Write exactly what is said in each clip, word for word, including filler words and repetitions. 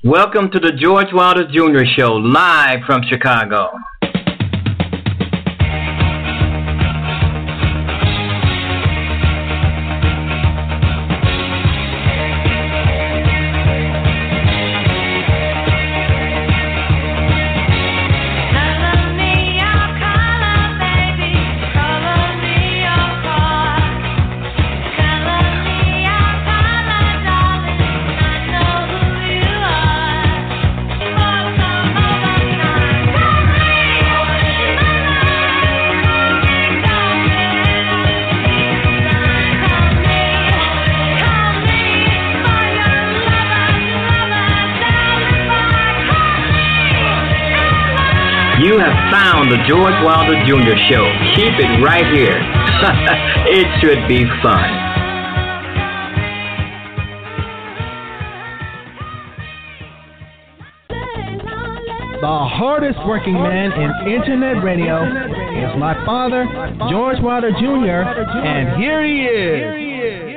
Welcome to the George Wilder Junior Show, live from Chicago. You have found the George Wilder Junior Show. Keep it right here. It should be fun. The hardest working man in internet radio is my father, George Wilder Junior, and here he is.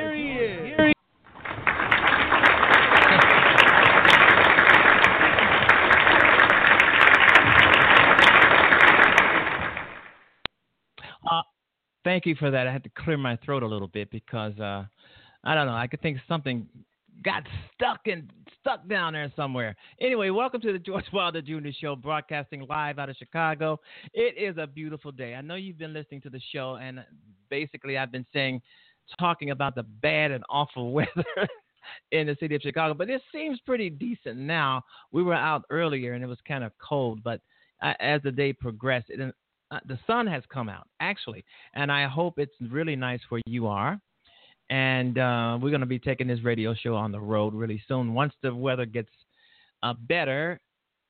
Thank you for that. I had to clear my throat a little bit because uh, I don't know. I could think something got stuck and stuck down there somewhere. Anyway, welcome to the George Wilder Junior Show, broadcasting live out of Chicago. It is a beautiful day. I know you've been listening to the show, and basically I've been saying, talking about the bad and awful weather in the city of Chicago, but it seems pretty decent now. We were out earlier and it was kind of cold, but uh, as the day progressed, it Uh, the sun has come out, actually, and I hope it's really nice where you are. And uh, we're going to be taking this radio show on the road really soon. Once the weather gets uh, better,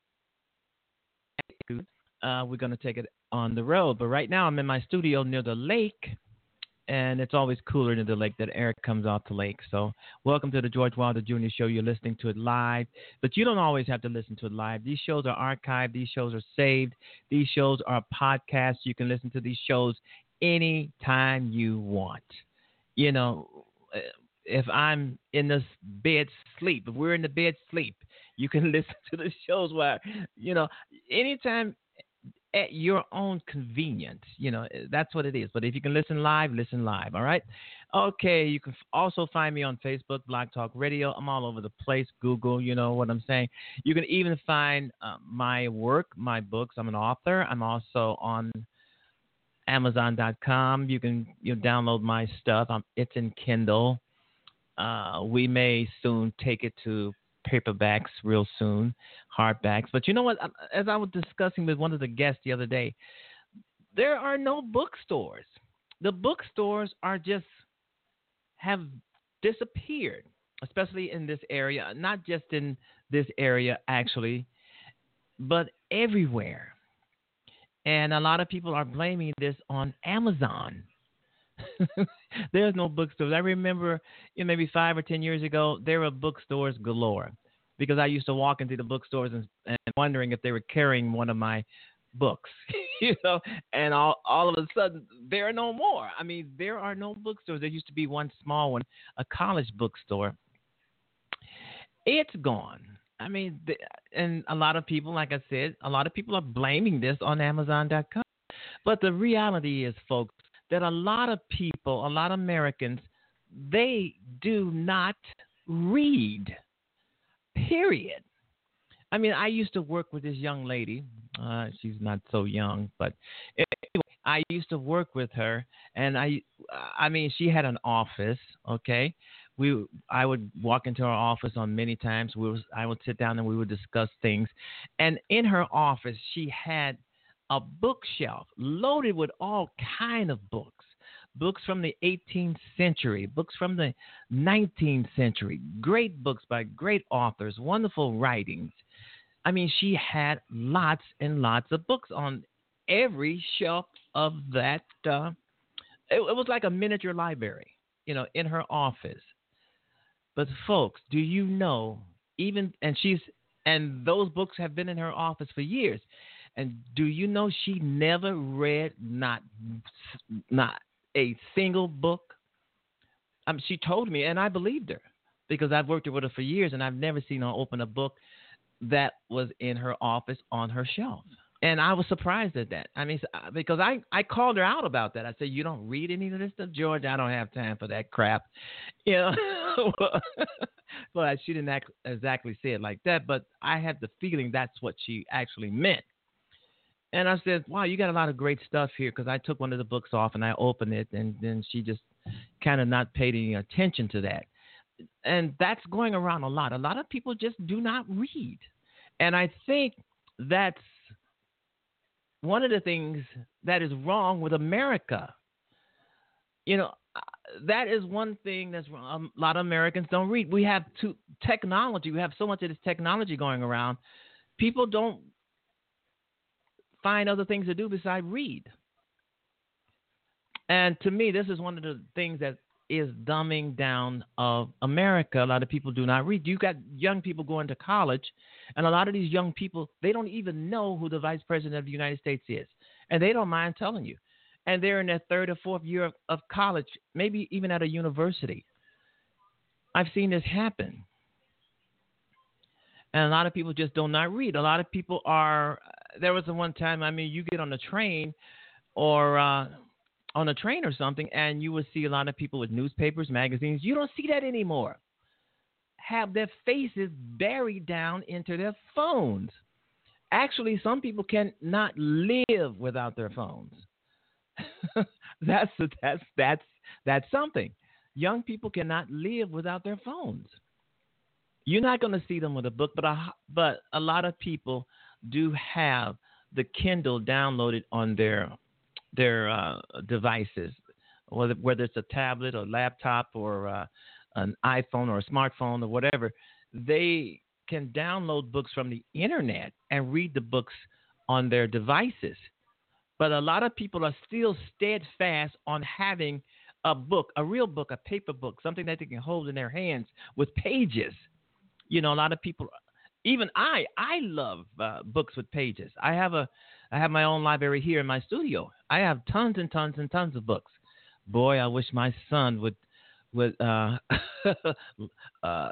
uh, we're going to take it on the road. But right now I'm in my studio near the lake, and it's always cooler near the lake that air comes off the lake. So welcome to the George Wilder Junior Show. You're listening to it live, but you don't always have to listen to it live. These shows are archived. These shows are saved. These shows are podcasts. You can listen to these shows anytime you want. You know, if I'm in this bed sleep, if we're in the bed sleep, you can listen to the shows while, you know, anytime at your own convenience. You know, that's what it is. But if you can listen live, listen live. All right. Okay. You can also find me on Facebook, Blog Talk Radio. I'm all over the place. Google, you know what I'm saying. You can even find uh, my work, my books. I'm an author. I'm also on Amazon dot com. You can you know, download my stuff. I'm, it's in Kindle. Uh, we may soon take it to paperbacks real soon, hardbacks. But you know what? As I was discussing with one of the guests the other day, there are no bookstores. The bookstores are just have disappeared, especially in this area. Not just in this area, actually, but everywhere. And a lot of people are blaming this on Amazon. There's no bookstores. I remember, you know, maybe five or ten years ago, there were bookstores galore because I used to walk into the bookstores and, and wondering if they were carrying one of my books, you know, and all, all of a sudden there are no more. I mean, there are no bookstores. There used to be one small one, a college bookstore. It's gone. I mean, the, and a lot of people, like I said, a lot of people are blaming this on Amazon dot com. But the reality is, folks, that a lot of people, a lot of Americans, they do not read, period. I mean, I used to work with this young lady. Uh, she's not so young, but anyway, I used to work with her, and I, I mean, she had an office, okay? We, I would walk into her office on many times. We was, I would sit down and we would discuss things. And in her office, she had a bookshelf loaded with all kind of books, books from the eighteenth century, books from the nineteenth century, great books by great authors, wonderful writings. I mean, she had lots and lots of books on every shelf of that. Uh, it, it was like a miniature library, you know, in her office. But folks, do you know, even, and she's, and those books have been in her office for years. And do you know she never read not not a single book? Um, she told me, and I believed her because I've worked with her for years, and I've never seen her open a book that was in her office on her shelf. And I was surprised at that. I mean, because I, I called her out about that. I said, you don't read any of this stuff, George? I don't have time for that crap. You know, but she didn't act, exactly say it like that. But I had the feeling that's what she actually meant. And I said, wow, you got a lot of great stuff here, because I took one of the books off and I opened it, and then she just kind of not paid any attention to that. And that's going around a lot. A lot of people just do not read. And I think that's one of the things that is wrong with America. You know, that is one thing that's wrong. A lot of Americans don't read. We have too, technology. We have so much of this technology going around. People don't find other things to do besides read. And to me, this is one of the things that is dumbing down of America. A lot of people do not read. You got young people going to college, and a lot of these young people, they don't even know who the vice president of the United States is, and they don't mind telling you. And they're in their third or fourth year of, of college, maybe even at a university. I've seen this happen. And a lot of people just do not read. A lot of people are, there was the one time, I mean, you get on the train or uh, on a train or something, and you will see a lot of people with newspapers, magazines. You don't see that anymore. Have their faces buried down into their phones. Actually, some people cannot live without their phones. that's that's that's that's something. Young people cannot live without their phones. You're not going to see them with a book, but a, but a lot of people do have the Kindle downloaded on their their uh, devices, whether whether it's a tablet or laptop or uh, an iPhone or a smartphone or whatever. They can download books from the internet and read the books on their devices. But a lot of people are still steadfast on having a book, a real book, a paper book, something that they can hold in their hands with pages. You know, a lot of people, even I, I love uh, books with pages. I have a, I have my own library here in my studio. I have tons and tons and tons of books. Boy, I wish my son would, would, uh, uh,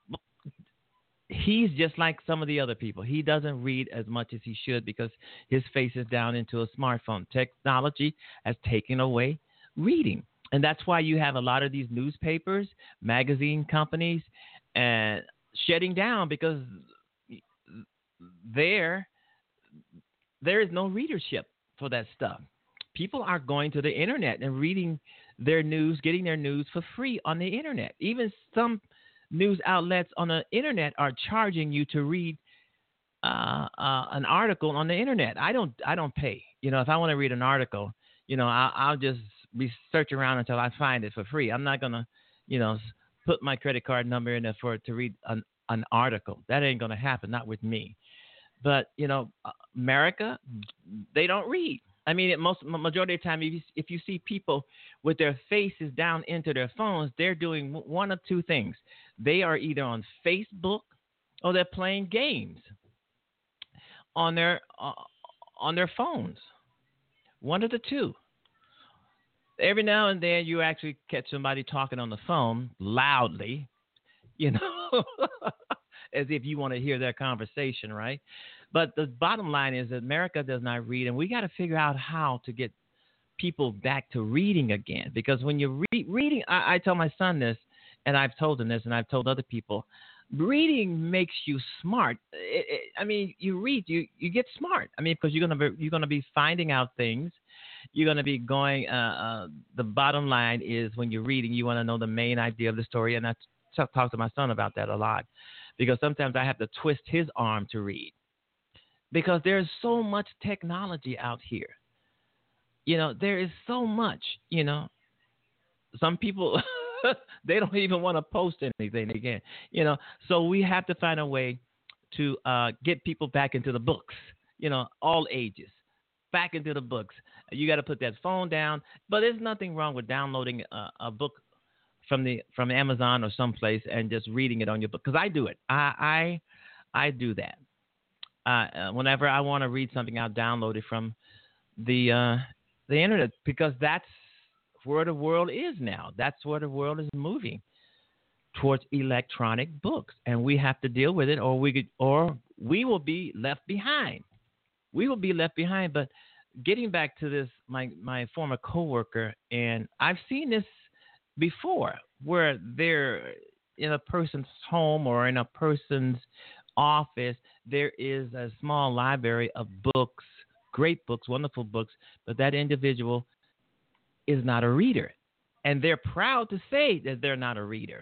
he's just like some of the other people. He doesn't read as much as he should because his face is down into a smartphone. Technology has taken away reading. And that's why you have a lot of these newspapers, magazine companies, and shutting down because there, there is no readership for that stuff. People are going to the internet and reading their news, getting their news for free on the internet. Even some news outlets on the internet are charging you to read uh, uh, an article on the internet. I don't, I don't pay. You know, if I want to read an article, you know, I'll, I'll just be search around until I find it for free. I'm not gonna, you know, put my credit card number in there for to read an, an article. That ain't gonna happen. Not with me. But you know, America, they don't read. I mean, it most majority of the time, if you, if you see people with their faces down into their phones, they're doing one of two things. They are either on Facebook or they're playing games on their uh, on their phones. One of the two. Every now and then, you actually catch somebody talking on the phone loudly, you know, as if you want to hear their conversation, right? But the bottom line is that America does not read, and we got to figure out how to get people back to reading again. Because when you're re- reading, I, I tell my son this, and I've told him this, and I've told other people, reading makes you smart. It, it, I mean, you read, you, you get smart. I mean, because you're gonna be you're gonna be finding out things. You're gonna be going. Uh, uh, the bottom line is when you're reading, you want to know the main idea of the story, and I t- talk to my son about that a lot, because sometimes I have to twist his arm to read. Because there's so much technology out here. You know, there is so much, you know. Some people, they don't even want to post anything again, you know. So we have to find a way to uh, get people back into the books, you know, all ages, back into the books. You got to put that phone down. But there's nothing wrong with downloading a, a book from the from Amazon or someplace and just reading it on your book. Because I do it. I I, I do that. Uh, whenever I want to read something, I'll download it from the uh, the internet, because that's where the world is now. That's where the world is moving, towards electronic books, and we have to deal with it, or we could, or we will be left behind. We will be left behind. But getting back to this, my, my former coworker, and I've seen this before, where they're in a person's home or in a person's office, there is a small library of books, great books, wonderful books, but that individual is not a reader. And they're proud to say that they're not a reader.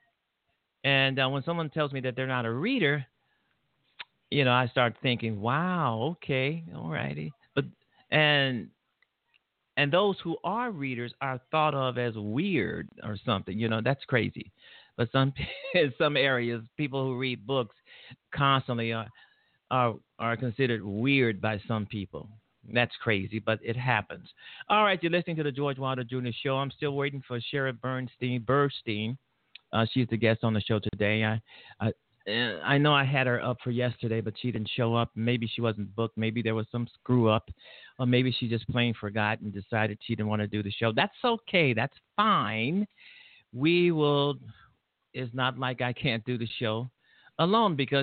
And uh, when someone tells me that they're not a reader, you know, I start thinking, wow, okay, all righty. But and and those who are readers are thought of as weird or something. You know, that's crazy. But some in some areas, people who read books constantly are are are considered weird by some people. That's crazy, but it happens. All right, you're listening to the George Wilder Junior Show. I'm still waiting for Shara Bernstein. Burstein. Uh, she's the guest on the show today. I, I I know I had her up for yesterday, but she didn't show up. Maybe she wasn't booked. Maybe there was some screw up, or maybe she just plain forgot and decided she didn't want to do the show. That's okay. That's fine. We will. It's not like I can't do the show alone because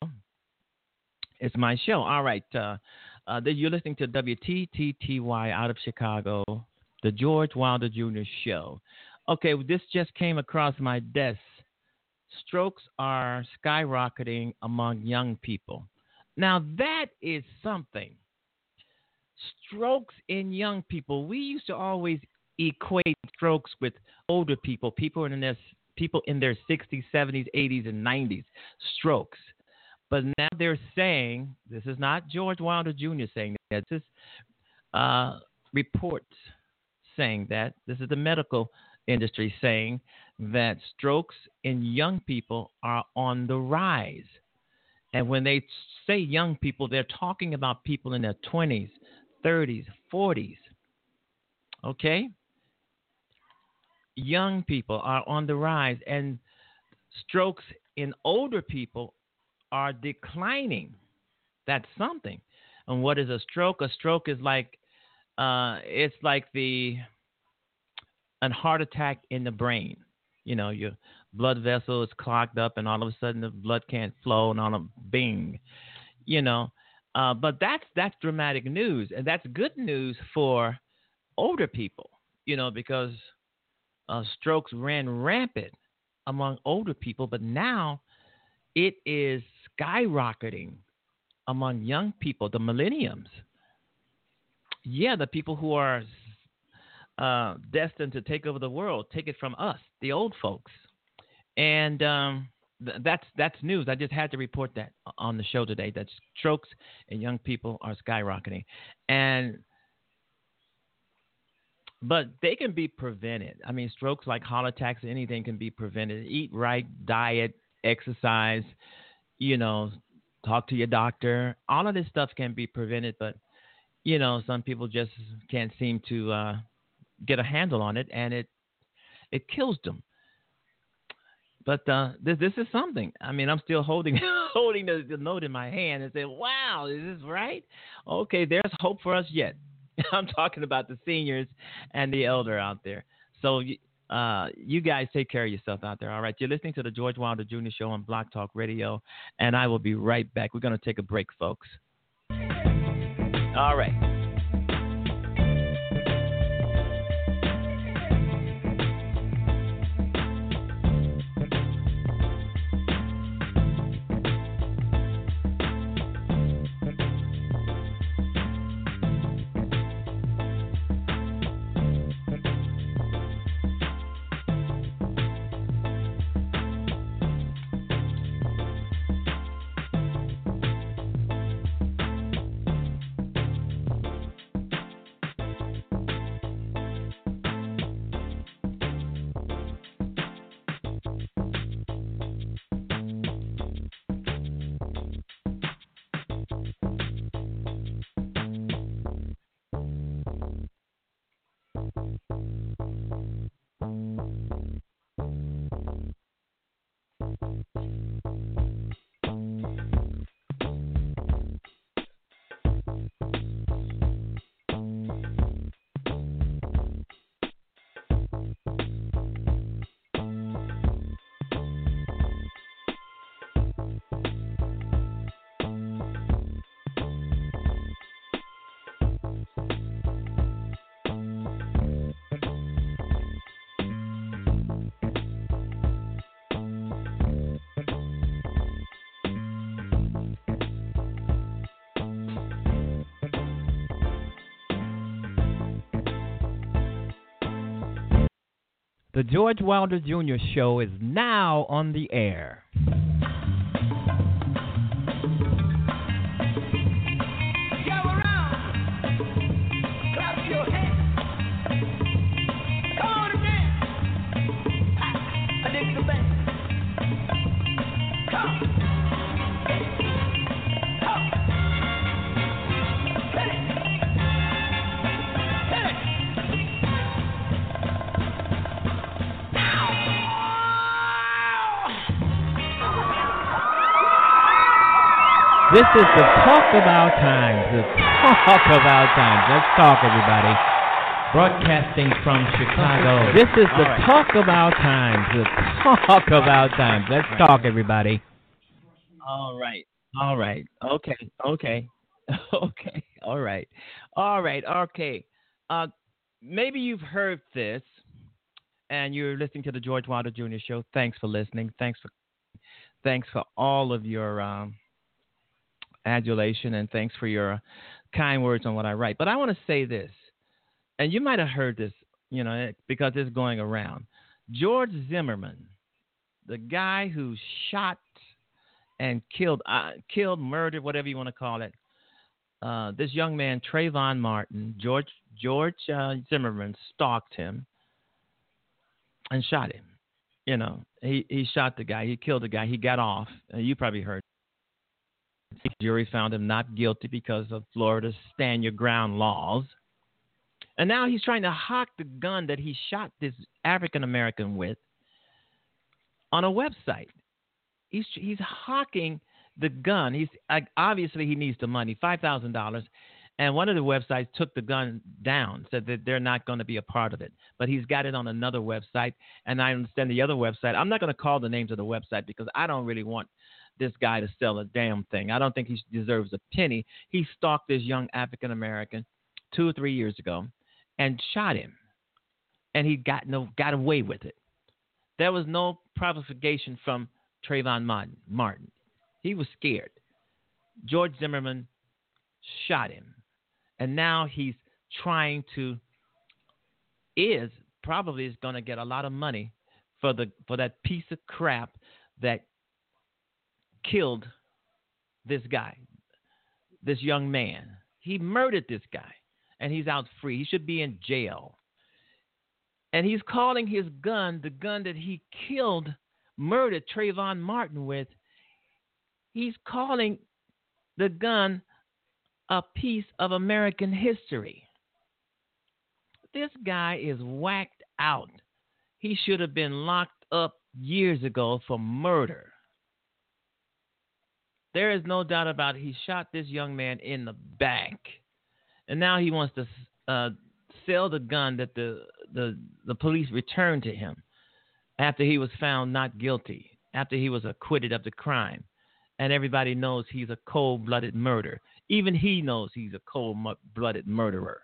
it's my show. All right. Uh, uh, you're listening to W T T T Y out of Chicago, the George Wilder Junior Show. Okay, this just came across my desk. Strokes are skyrocketing among young people. Now, that is something. Strokes in young people. We used to always equate strokes with older people, people in their, people in their sixties, seventies, eighties, and nineties. Strokes. But now they're saying, this is not George Wilder Junior saying that. This is uh, reports saying that. This is the medical industry saying that strokes in young people are on the rise. And when they say young people, they're talking about people in their twenties, thirties, forties. Okay? Young people are on the rise, and strokes in older people are declining. That's something. And what is a stroke? A stroke is like uh, it's like the a heart attack in the brain. You know, your blood vessel is clogged up, and all of a sudden the blood can't flow, and on a bing. You know, uh, but that's that's dramatic news, and that's good news for older people. You know, because uh, strokes ran rampant among older people, but now it is skyrocketing among young people, the millenniums. Yeah, the people who are uh, destined to take over the world, take it from us, the old folks. And um, th- that's that's news. I just had to report that on the show today, that strokes in young people are skyrocketing. And but they can be prevented. I mean, strokes like heart attacks, anything can be prevented. Eat right, diet, exercise, you know, talk to your doctor. All of this stuff can be prevented, but, you know, some people just can't seem to uh, get a handle on it, and it it kills them. But uh, this this is something. I mean, I'm still holding holding the, the note in my hand and saying, wow, is this right? Okay, there's hope for us yet. I'm talking about the seniors and the elder out there. So uh, you guys take care of yourself out there, all right? You're listening to the George Wilder Junior Show on Block Talk Radio, and I will be right back. We're going to take a break, folks. All right. The George Wilder Junior Show is now on the air. This is the talk about times. The talk about times. Let's talk, everybody. Broadcasting from Chicago. This is the right. talk about times. The talk about times. Let's talk, everybody. All right. All right. Okay. Okay. Okay. All right. All right. Okay. Uh, maybe you've heard this, and you're listening to the George Wilder Junior Show. Thanks for listening. Thanks for. Thanks for all of your. Um, adulation, and thanks for your kind words on what I write. But I want to say this, and you might have heard this, you know, because it's going around. George Zimmerman, the guy who shot and killed, uh, killed, murdered, whatever you want to call it, uh, this young man, Trayvon Martin, George George uh, Zimmerman stalked him and shot him. You know, he, he shot the guy. He killed the guy. He got off. Uh, you probably heard. The jury found him not guilty because of Florida's stand your ground laws. And now he's trying to hawk the gun that he shot this African American with on a website. He's he's hawking the gun. He's obviously he needs the money, five thousand dollars. And one of the websites took the gun down, said that they're not going to be a part of it. But he's got it on another website. And I understand the other website. I'm not going to call the names of the website because I don't really want this guy to sell a damn thing. I don't think he deserves a penny. He stalked this young African American two or three years ago and shot him, and he got no got away with it. There was no provocation from Trayvon Martin. Martin. He was scared. George Zimmerman shot him, and now he's trying to is probably is going to get a lot of money for the for that piece of crap that killed this guy, this young man. He murdered this guy, and he's out free. He should be in jail. And he's calling his gun, the gun that he killed, murdered Trayvon Martin with, he's calling the gun a piece of American history. This guy is whacked out. He should have been locked up years ago for murder. There is no doubt about it. He shot this young man in the back. And now he wants to uh, sell the gun that the, the, the police returned to him after he was found not guilty, after he was acquitted of the crime. And everybody knows he's a cold-blooded murderer. Even he knows he's a cold-blooded murderer.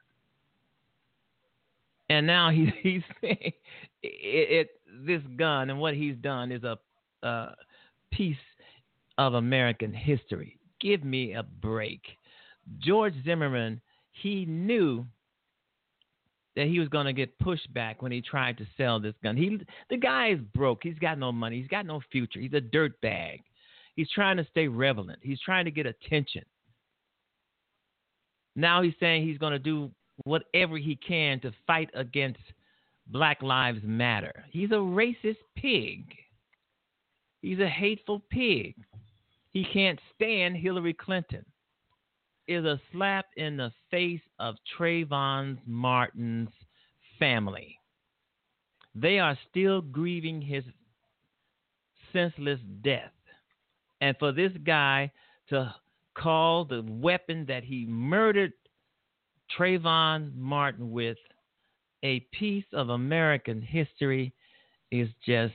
And now he, he's it, it, this gun and what he's done is a uh, piece of American history. Give me a break. George Zimmerman, he knew that he was going to get pushed back when he tried to sell this gun. He, the guy is broke. He's got no money. He's got no future. He's a dirtbag. He's trying to stay relevant. He's trying to get attention. Now he's saying he's going to do whatever he can to fight against Black Lives Matter. He's a racist pig. He's a hateful pig. He can't stand Hillary Clinton. Is a slap in the face of Trayvon Martin's family. They are still grieving his senseless death. And for this guy to call the weapon that he murdered Trayvon Martin with a piece of American history is just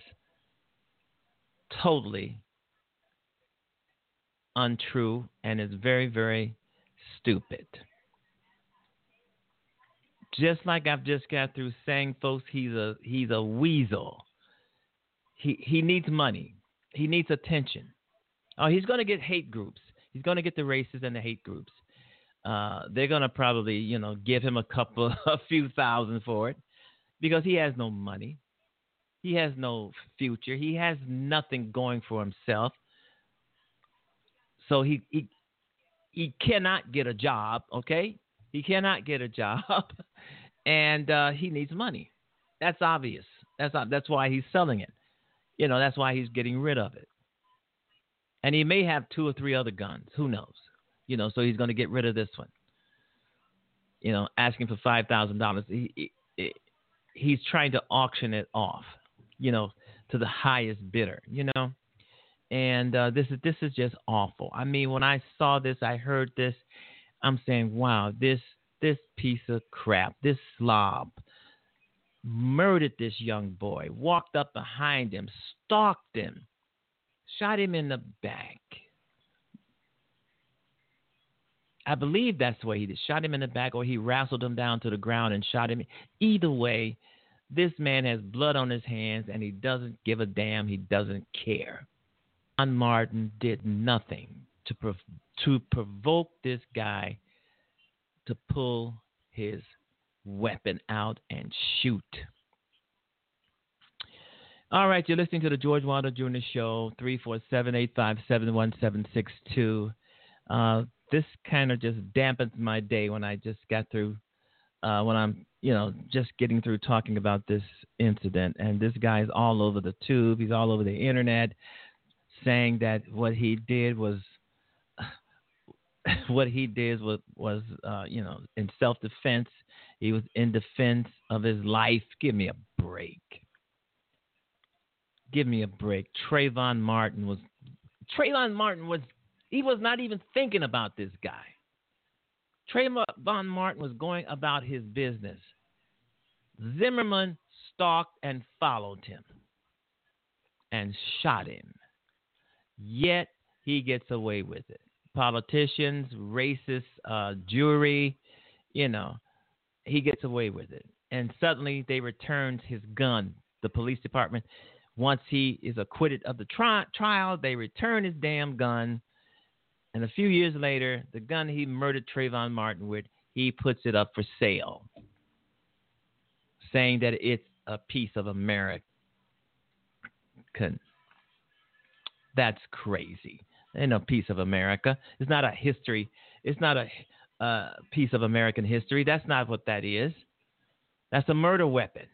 totally untrue and is very, very stupid. Just like I've just got through saying, folks, he's a he's a weasel. He he needs money. He needs attention. Oh, he's going to get hate groups. He's going to get the racists and the hate groups. Uh, they're going to probably, you know, give him a couple, a few thousand for it because he has no money. He has no future. He has nothing going for himself. So he he he cannot get a job. Okay, he cannot get a job, and uh, he needs money. That's obvious. That's that's why he's selling it. You know, that's why he's getting rid of it. And he may have two or three other guns. Who knows? You know, so he's going to get rid of this one. You know, asking for five thousand dollars. He, he he's trying to auction it off. You know, to the highest bidder. You know, and uh, this is this is just awful. I mean, when I saw this, I heard this, I'm saying, wow, this this piece of crap, this slob, murdered this young boy, walked up behind him, stalked him, shot him in the back. I believe that's the way he did. Shot him in the back, or he wrestled him down to the ground and shot him. Either way, this man has blood on his hands, and he doesn't give a damn. He doesn't care. Trayvon Martin did nothing to prov- to provoke this guy to pull his weapon out and shoot. All right, you're listening to the George Wilder Junior Show, three four seven, eight five seven, one seven six two. Uh, this kind of just dampens my day when I just got through, uh, when I'm, you know, just getting through talking about this incident. And this guy's all over the tube. He's all over the internet saying that what he did was, what he did was, was uh, you know, in self-defense. He was in defense of his life. Give me a break. Give me a break. Trayvon Martin was, Trayvon Martin was, he was not even thinking about this guy. Trayvon Martin was going about his business. Zimmerman stalked and followed him and shot him. Yet he gets away with it. Politicians, racist, uh, jury, you know, he gets away with it. And suddenly they returned his gun. The police department, once he is acquitted of the tri- trial, they return his damn gun. And a few years later, the gun he murdered Trayvon Martin with, he puts it up for sale, saying that it's a piece of American. That's crazy. Ain't no piece of America. It's not a history. It's not a uh, piece of American history. That's not what that is. That's a murder weapon.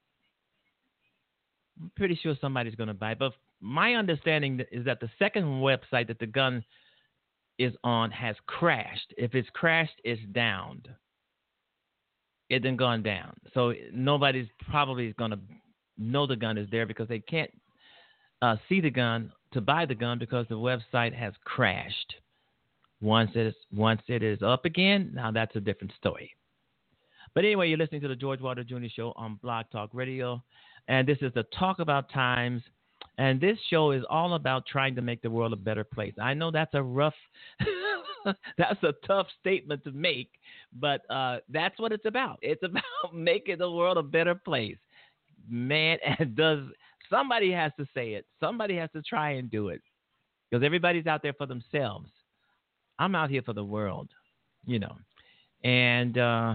I'm pretty sure somebody's going to buy it. But my understanding is that the second website that the gun is on has crashed. If it's crashed, it's downed. It done gone down. So nobody's probably going to know the gun is there because they can't uh, see the gun to buy the gun because the website has crashed. Once it is once it is up again, now that's a different story. But anyway, you're listening to the George Wilder Junior Show on Blog Talk Radio, and this is the Talk About Times. And this show is all about trying to make the world a better place. I know that's a rough, that's a tough statement to make, but uh, that's what it's about. It's about making the world a better place. Man, and does somebody has to say it. Somebody has to try and do it because everybody's out there for themselves. I'm out here for the world, you know, and uh,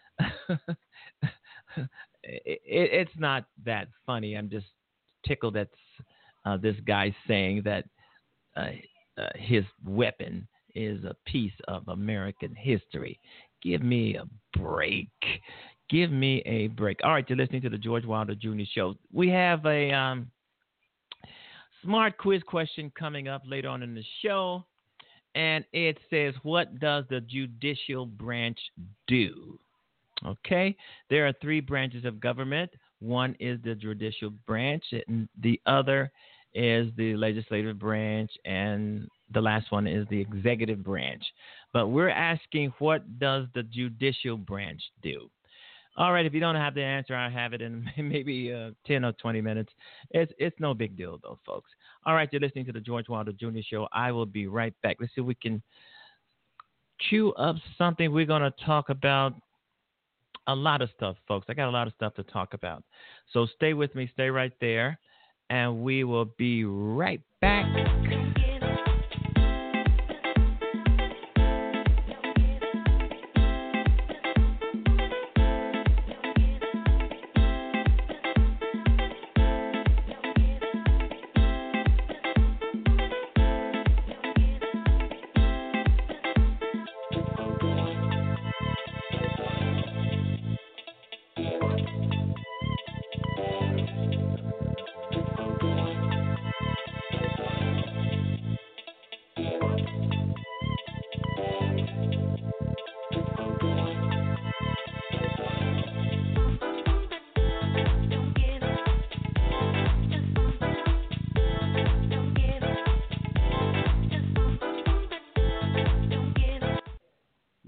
it, it's not that funny. I'm just tickled at uh, this guy saying that uh, uh, his weapon is a piece of American history. Give me a break. Give me a break. All right, you're listening to the George Wilder Junior Show. We have a um, smart quiz question coming up later on in the show, and it says, what does the judicial branch do? Okay, there are three branches of government. One is the judicial branch, and the other is the legislative branch, and the last one is the executive branch. But we're asking, what does the judicial branch do? All right, if you don't have the answer, I have it in maybe uh, ten or twenty minutes. It's it's no big deal, though, folks. All right, you're listening to the George Wilder Junior Show. I will be right back. Let's see if we can cue up something. We're going to talk about a lot of stuff, folks. I got a lot of stuff to talk about. So stay with me. Stay right there. And we will be right back.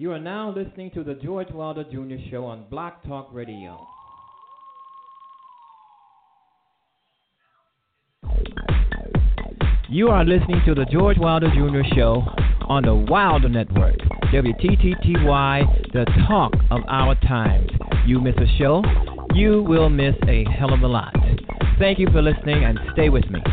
You are now listening to the George Wilder Junior Show on Block Talk Radio. You are listening to the George Wilder Junior Show on the Wilder Network, W T T T Y, the talk of our times. You miss a show, you will miss a hell of a lot. Thank you for listening and stay with me.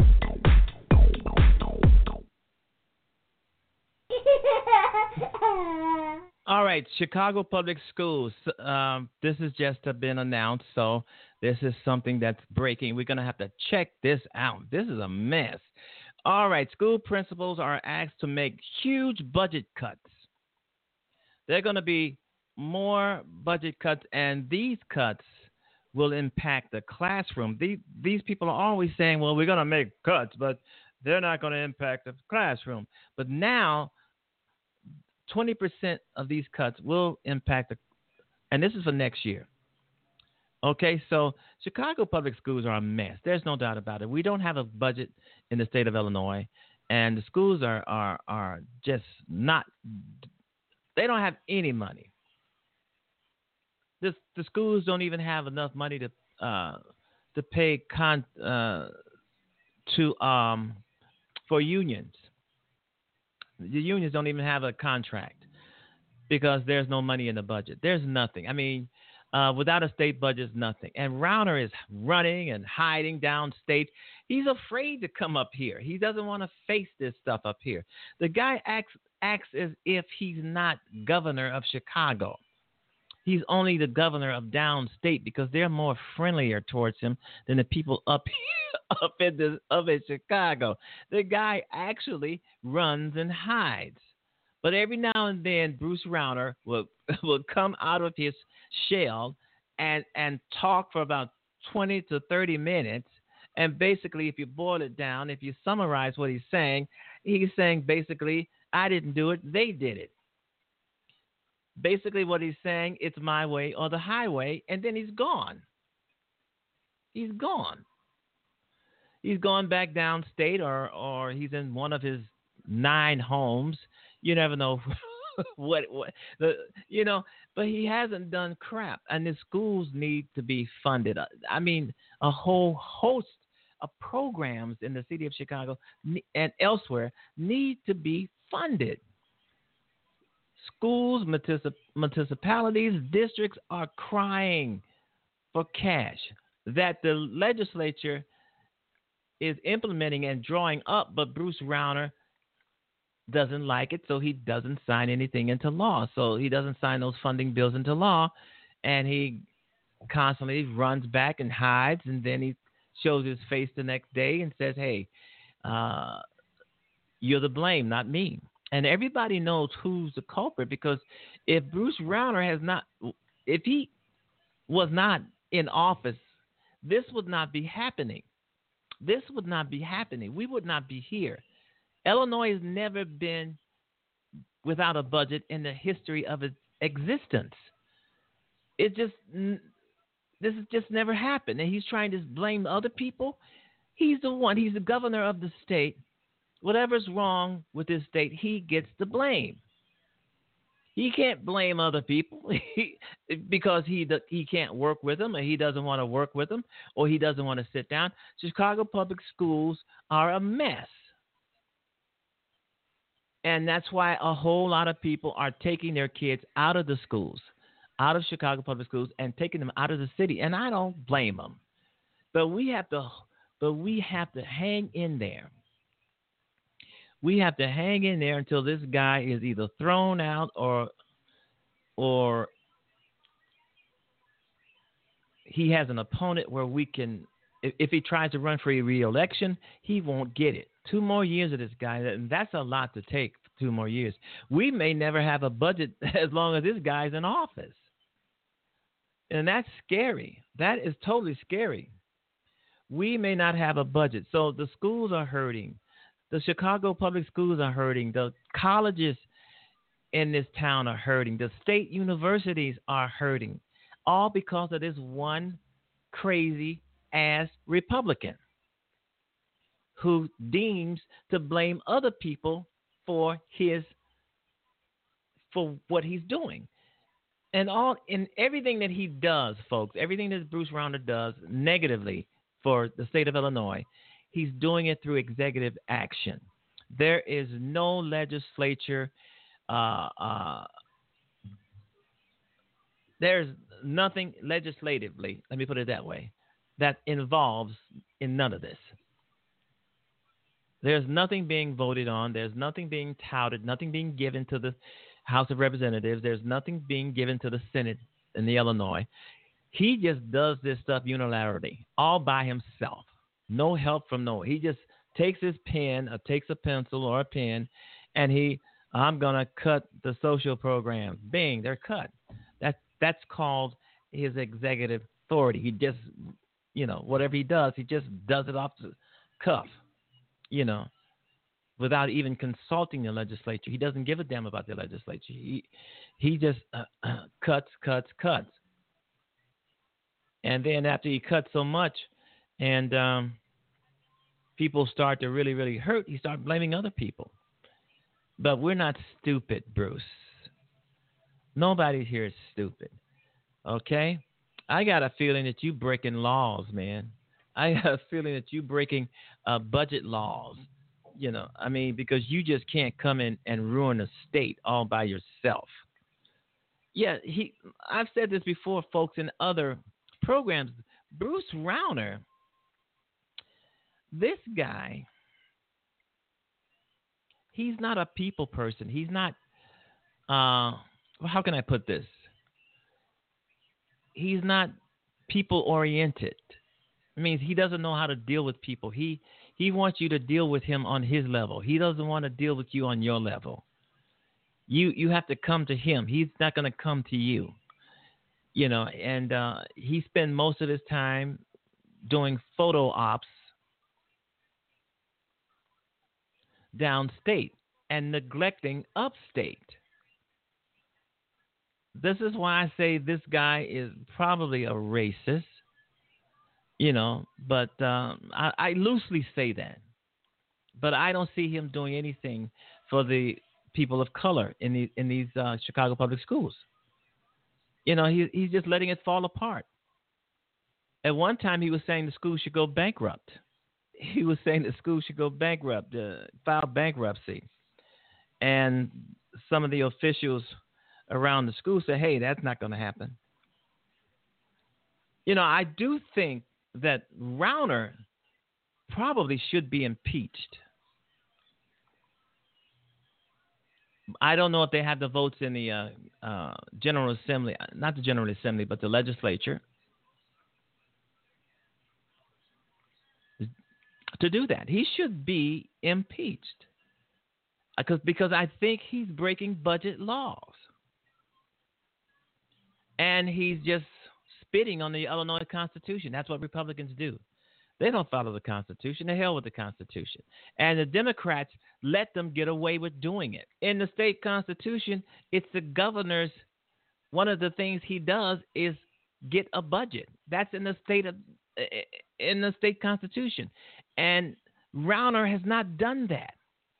All right, Chicago Public Schools. Um, this has just been announced, so this is something that's breaking. We're going to have to check this out. This is a mess. All right, school principals are asked to make huge budget cuts. There are going to be more budget cuts, and these cuts will impact the classroom. These, these people are always saying, well, we're going to make cuts, but they're not going to impact the classroom. But now, twenty percent of these cuts will impact the, and this is for next year. Okay, so Chicago public schools are a mess. There's no doubt about it. We don't have a budget in the state of Illinois, and the schools are are are just not. They don't have any money. This the schools don't even have enough money to uh, to pay con uh, to um for unions. The unions don't even have a contract because there's no money in the budget. There's nothing. I mean, uh, without a state budget, it's nothing. And Rauner is running and hiding downstate. He's afraid to come up here. He doesn't want to face this stuff up here. The guy acts, acts as if he's not governor of Chicago. He's only the governor of downstate because they're more friendlier towards him than the people up here, up in the, up in Chicago. The guy actually runs and hides. But every now and then, Bruce Rauner will will come out of his shell and and talk for about twenty to thirty minutes. And basically, if you boil it down, if you summarize what he's saying, he's saying basically, I didn't do it, they did it. Basically, what he's saying, it's my way or the highway, and then he's gone. He's gone. He's gone back downstate, or or he's in one of his nine homes. You never know what what the you know, but he hasn't done crap, and the schools need to be funded. I mean, a whole host of programs in the city of Chicago and elsewhere need to be funded. Schools, municip- municipalities, districts are crying for cash that the legislature is implementing and drawing up, but Bruce Rauner doesn't like it, so he doesn't sign anything into law. So he doesn't sign those funding bills into law, and he constantly runs back and hides, and then he shows his face the next day and says, hey, uh, you're the blame, not me. And everybody knows who's the culprit, because if Bruce Rauner has not, if he was not in office, this would not be happening. This would not be happening. We would not be here. Illinois has never been without a budget in the history of its existence. It just, this has just never happened. And he's trying to blame other people. He's the one, he's the governor of the state. Whatever's wrong with this state, he gets the blame. He can't blame other people because he he can't work with them, or he doesn't want to work with them, or he doesn't want to sit down. Chicago public schools are a mess. And that's why a whole lot of people are taking their kids out of the schools, out of Chicago public schools, and taking them out of the city. And I don't blame them. But we have to, but we have to hang in there. We have to hang in there until this guy is either thrown out or or he has an opponent where we can, if, if he tries to run for a re-election, he won't get it. Two more years of this guy, and that's a lot to take, two more years. We may never have a budget as long as this guy's in office. And that's scary. That is totally scary. We may not have a budget. So the schools are hurting. The Chicago public schools are hurting. The colleges in this town are hurting. The state universities are hurting. All because of this one crazy ass Republican who deems to blame other people for his for what he's doing. And all in everything that he does, folks, everything that Bruce Rauner does negatively for the state of Illinois, he's doing it through executive action. There is no legislature. Uh, uh, there's nothing legislatively, let me put it that way, that involves in none of this. There's nothing being voted on. There's nothing being touted, nothing being given to the House of Representatives. There's nothing being given to the Senate in the Illinois. He just does this stuff unilaterally, all by himself. No help from no. He just takes his pen or takes a pencil or a pen, and he, I'm going to cut the social programs. Bing, they're cut. That, that's called his executive authority. He just, you know, whatever he does, he just does it off the cuff, you know, without even consulting the legislature. He doesn't give a damn about the legislature. He, he just uh, uh, cuts, cuts, cuts. And then after he cuts so much and um, people start to really, really hurt, he starts blaming other people. But we're not stupid, Bruce. Nobody here is stupid. Okay? I got a feeling that you breaking laws, man. I got a feeling that you breaking uh, budget laws. You know, I mean, because you just can't come in and ruin a state all by yourself. Yeah, he. I've said this before, folks, in other programs. Bruce Rauner, this guy, he's not a people person. He's not, uh, how can I put this? He's not people-oriented. It means he doesn't know how to deal with people. He he wants you to deal with him on his level. He doesn't want to deal with you on your level. You you have to come to him. He's not going to come to you. You know, and uh, he spends most of his time doing photo ops downstate and neglecting upstate. This is why I say this guy is probably a racist, you know, but um, I, I loosely say that. But I don't see him doing anything for the people of color in, the, in these uh, Chicago public schools. You know, he, he's just letting it fall apart. At one time, he was saying the school should go bankrupt. He was saying the school should go bankrupt, uh, file bankruptcy. And some of the officials around the school said, hey, that's not going to happen. You know, I do think that Rauner probably should be impeached. I don't know if they have the votes in the uh, uh, General Assembly, not the General Assembly, but the legislature to do that. He should be impeached because, because I think he's breaking budget laws. And he's just spitting on the Illinois Constitution. That's what Republicans do. They don't follow the Constitution. The hell with the Constitution. And the Democrats let them get away with doing it. In the state constitution, it's the governor's, one of the things he does is get a budget. That's in the state of, in the state constitution. And Rauner has not done that.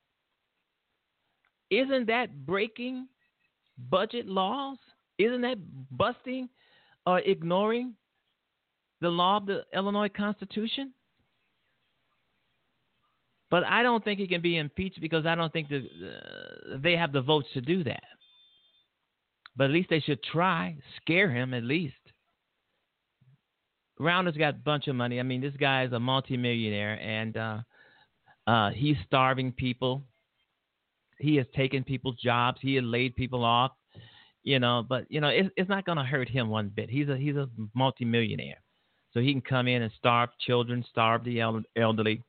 Isn't that breaking budget laws? Isn't that busting or ignoring the law of the Illinois Constitution? But I don't think he can be impeached because I don't think that, uh, they have the votes to do that. But at least they should try, scare him at least. Rauner's got a bunch of money. I mean, this guy is a multimillionaire, and uh, uh, he's starving people. He has taken people's jobs. He has laid people off. You know, but you know, it's, it's not going to hurt him one bit. He's a he's a multimillionaire, so he can come in and starve children, starve the elderly,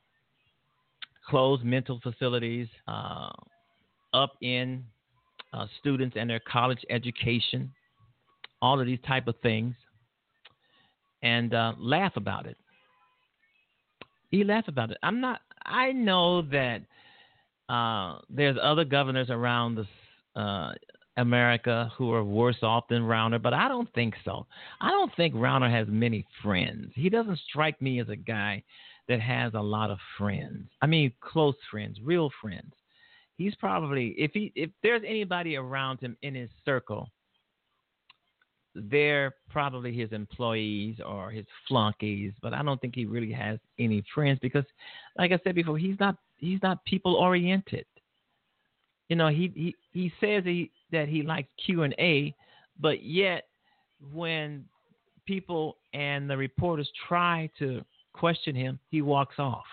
close mental facilities, uh, up in uh, students and their college education, all of these type of things, and uh, laugh about it. He laugh about it. I'm not. I know that uh, there's other governors around the. Uh, America who are worse off than Rauner, but I don't think so. I don't think Rauner has many friends. He doesn't strike me as a guy that has a lot of friends. I mean, close friends, real friends. he's probably if he if there's anybody around him in his circle, they're probably his employees or his flunkies. But I don't think he really has any friends because, like I said before, he's not he's not people oriented. You know, he he, he says he that he likes Q and A, but yet when people and the reporters try to question him, he walks off.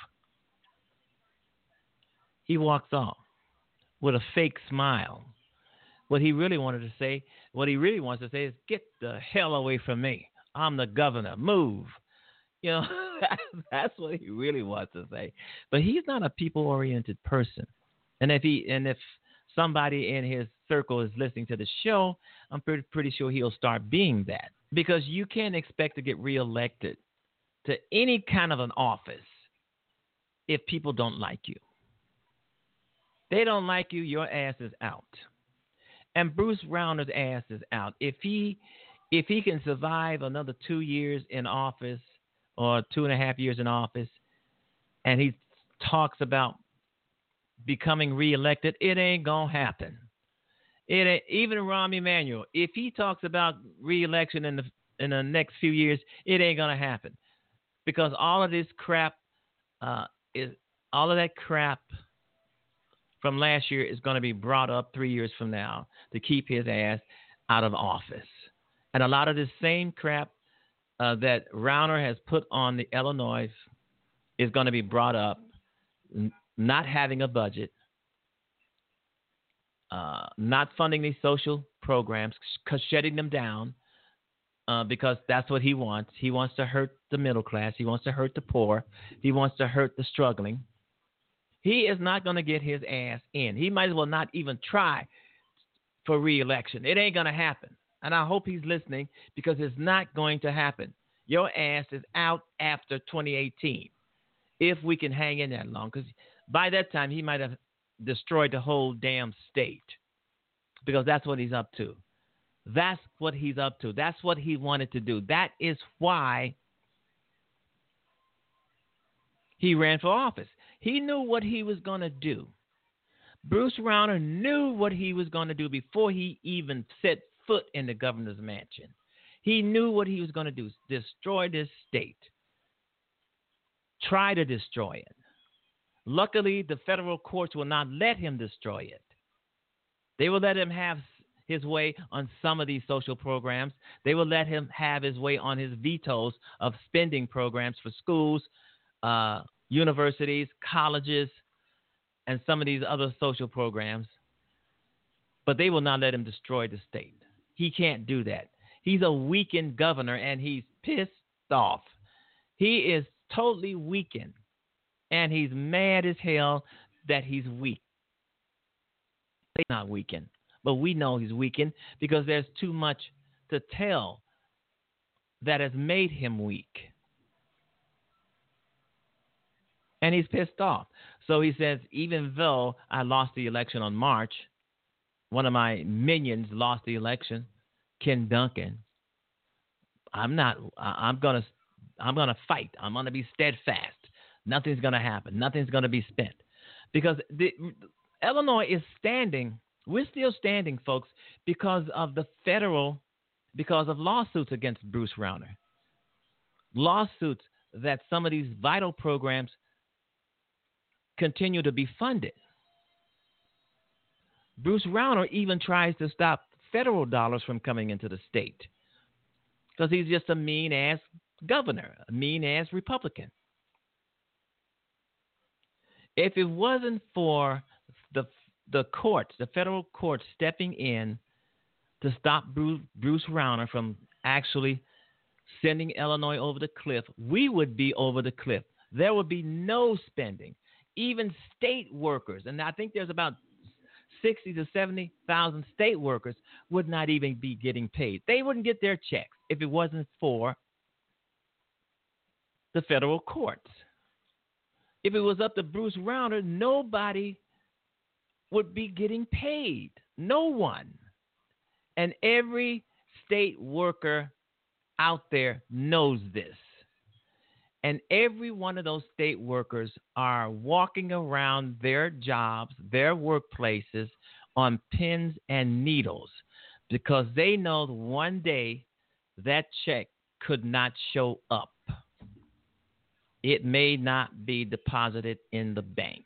He walks off with a fake smile. What he really wanted to say, what he really wants to say is, get the hell away from me. I'm the governor. Move. You know, that's what he really wants to say. But he's not a people-oriented person. And if he and if somebody in his circle is listening to the show, I'm pretty, pretty sure he'll start being that. Because you can't expect to get reelected to any kind of an office if people don't like you. They don't like you, your ass is out. And Bruce Rauner's ass is out. If he if he can survive another two years in office or two and a half years in office, and he talks about becoming reelected, it ain't gonna happen. It ain't, even Rahm Emanuel, if he talks about reelection in the in the next few years, it ain't gonna happen, because all of this crap uh, is all of that crap from last year is going to be brought up three years from now to keep his ass out of office. And a lot of this same crap uh, that Rauner has put on the Illinois is going to be brought up, n- not having a budget, uh, not funding these social programs, sh- shutting them down uh, because that's what he wants. He wants to hurt the middle class. He wants to hurt the poor. He wants to hurt the struggling. He is not going to get his ass in. He might as well not even try for re-election. It ain't going to happen. And I hope he's listening, because it's not going to happen. Your ass is out after twenty eighteen, if we can hang in that long. Because by that time, he might have destroyed the whole damn state, because that's what he's up to. That's what he's up to. That's what he wanted to do. That is why he ran for office. He knew what he was going to do. Bruce Rauner knew what he was going to do before he even set foot in the governor's mansion. He knew what he was going to do: destroy this state. Try to destroy it. Luckily, the federal courts will not let him destroy it. They will let him have his way on some of these social programs. They will let him have his way on his vetoes of spending programs for schools, uh, universities, colleges, and some of these other social programs. But they will not let him destroy the state. He can't do that. He's a weakened governor, and he's pissed off. He is totally weakened, and he's mad as hell that he's weak. He's not weakened, but we know he's weakened because there's too much to tell that has made him weak. And he's pissed off. So he says, even though I lost the election on March, one of my minions lost the election, Ken Duncan, I'm not, I'm going to, I'm going to fight. I'm going to be steadfast. Nothing's going to happen. Nothing's going to be spent. Because the, Illinois is standing, we're still standing, folks, because of the federal, because of lawsuits against Bruce Rauner. Lawsuits that some of these vital programs continue to be funded. Bruce Rauner even tries to stop federal dollars from coming into the state because he's just a mean-ass governor, a mean-ass Republican. If it wasn't for the the courts, the federal courts stepping in to stop Bruce, Bruce Rauner from actually sending Illinois over the cliff, we would be over the cliff. There would be no spending. Even state workers, and I think there's about sixty to seventy thousand state workers, would not even be getting paid. They wouldn't get their checks if it wasn't for the federal courts. If it was up to Bruce Rauner, nobody would be getting paid. No one. And every state worker out there knows this. And every one of those state workers are walking around their jobs, their workplaces on pins and needles because they know one day that check could not show up. It may not be deposited in the bank.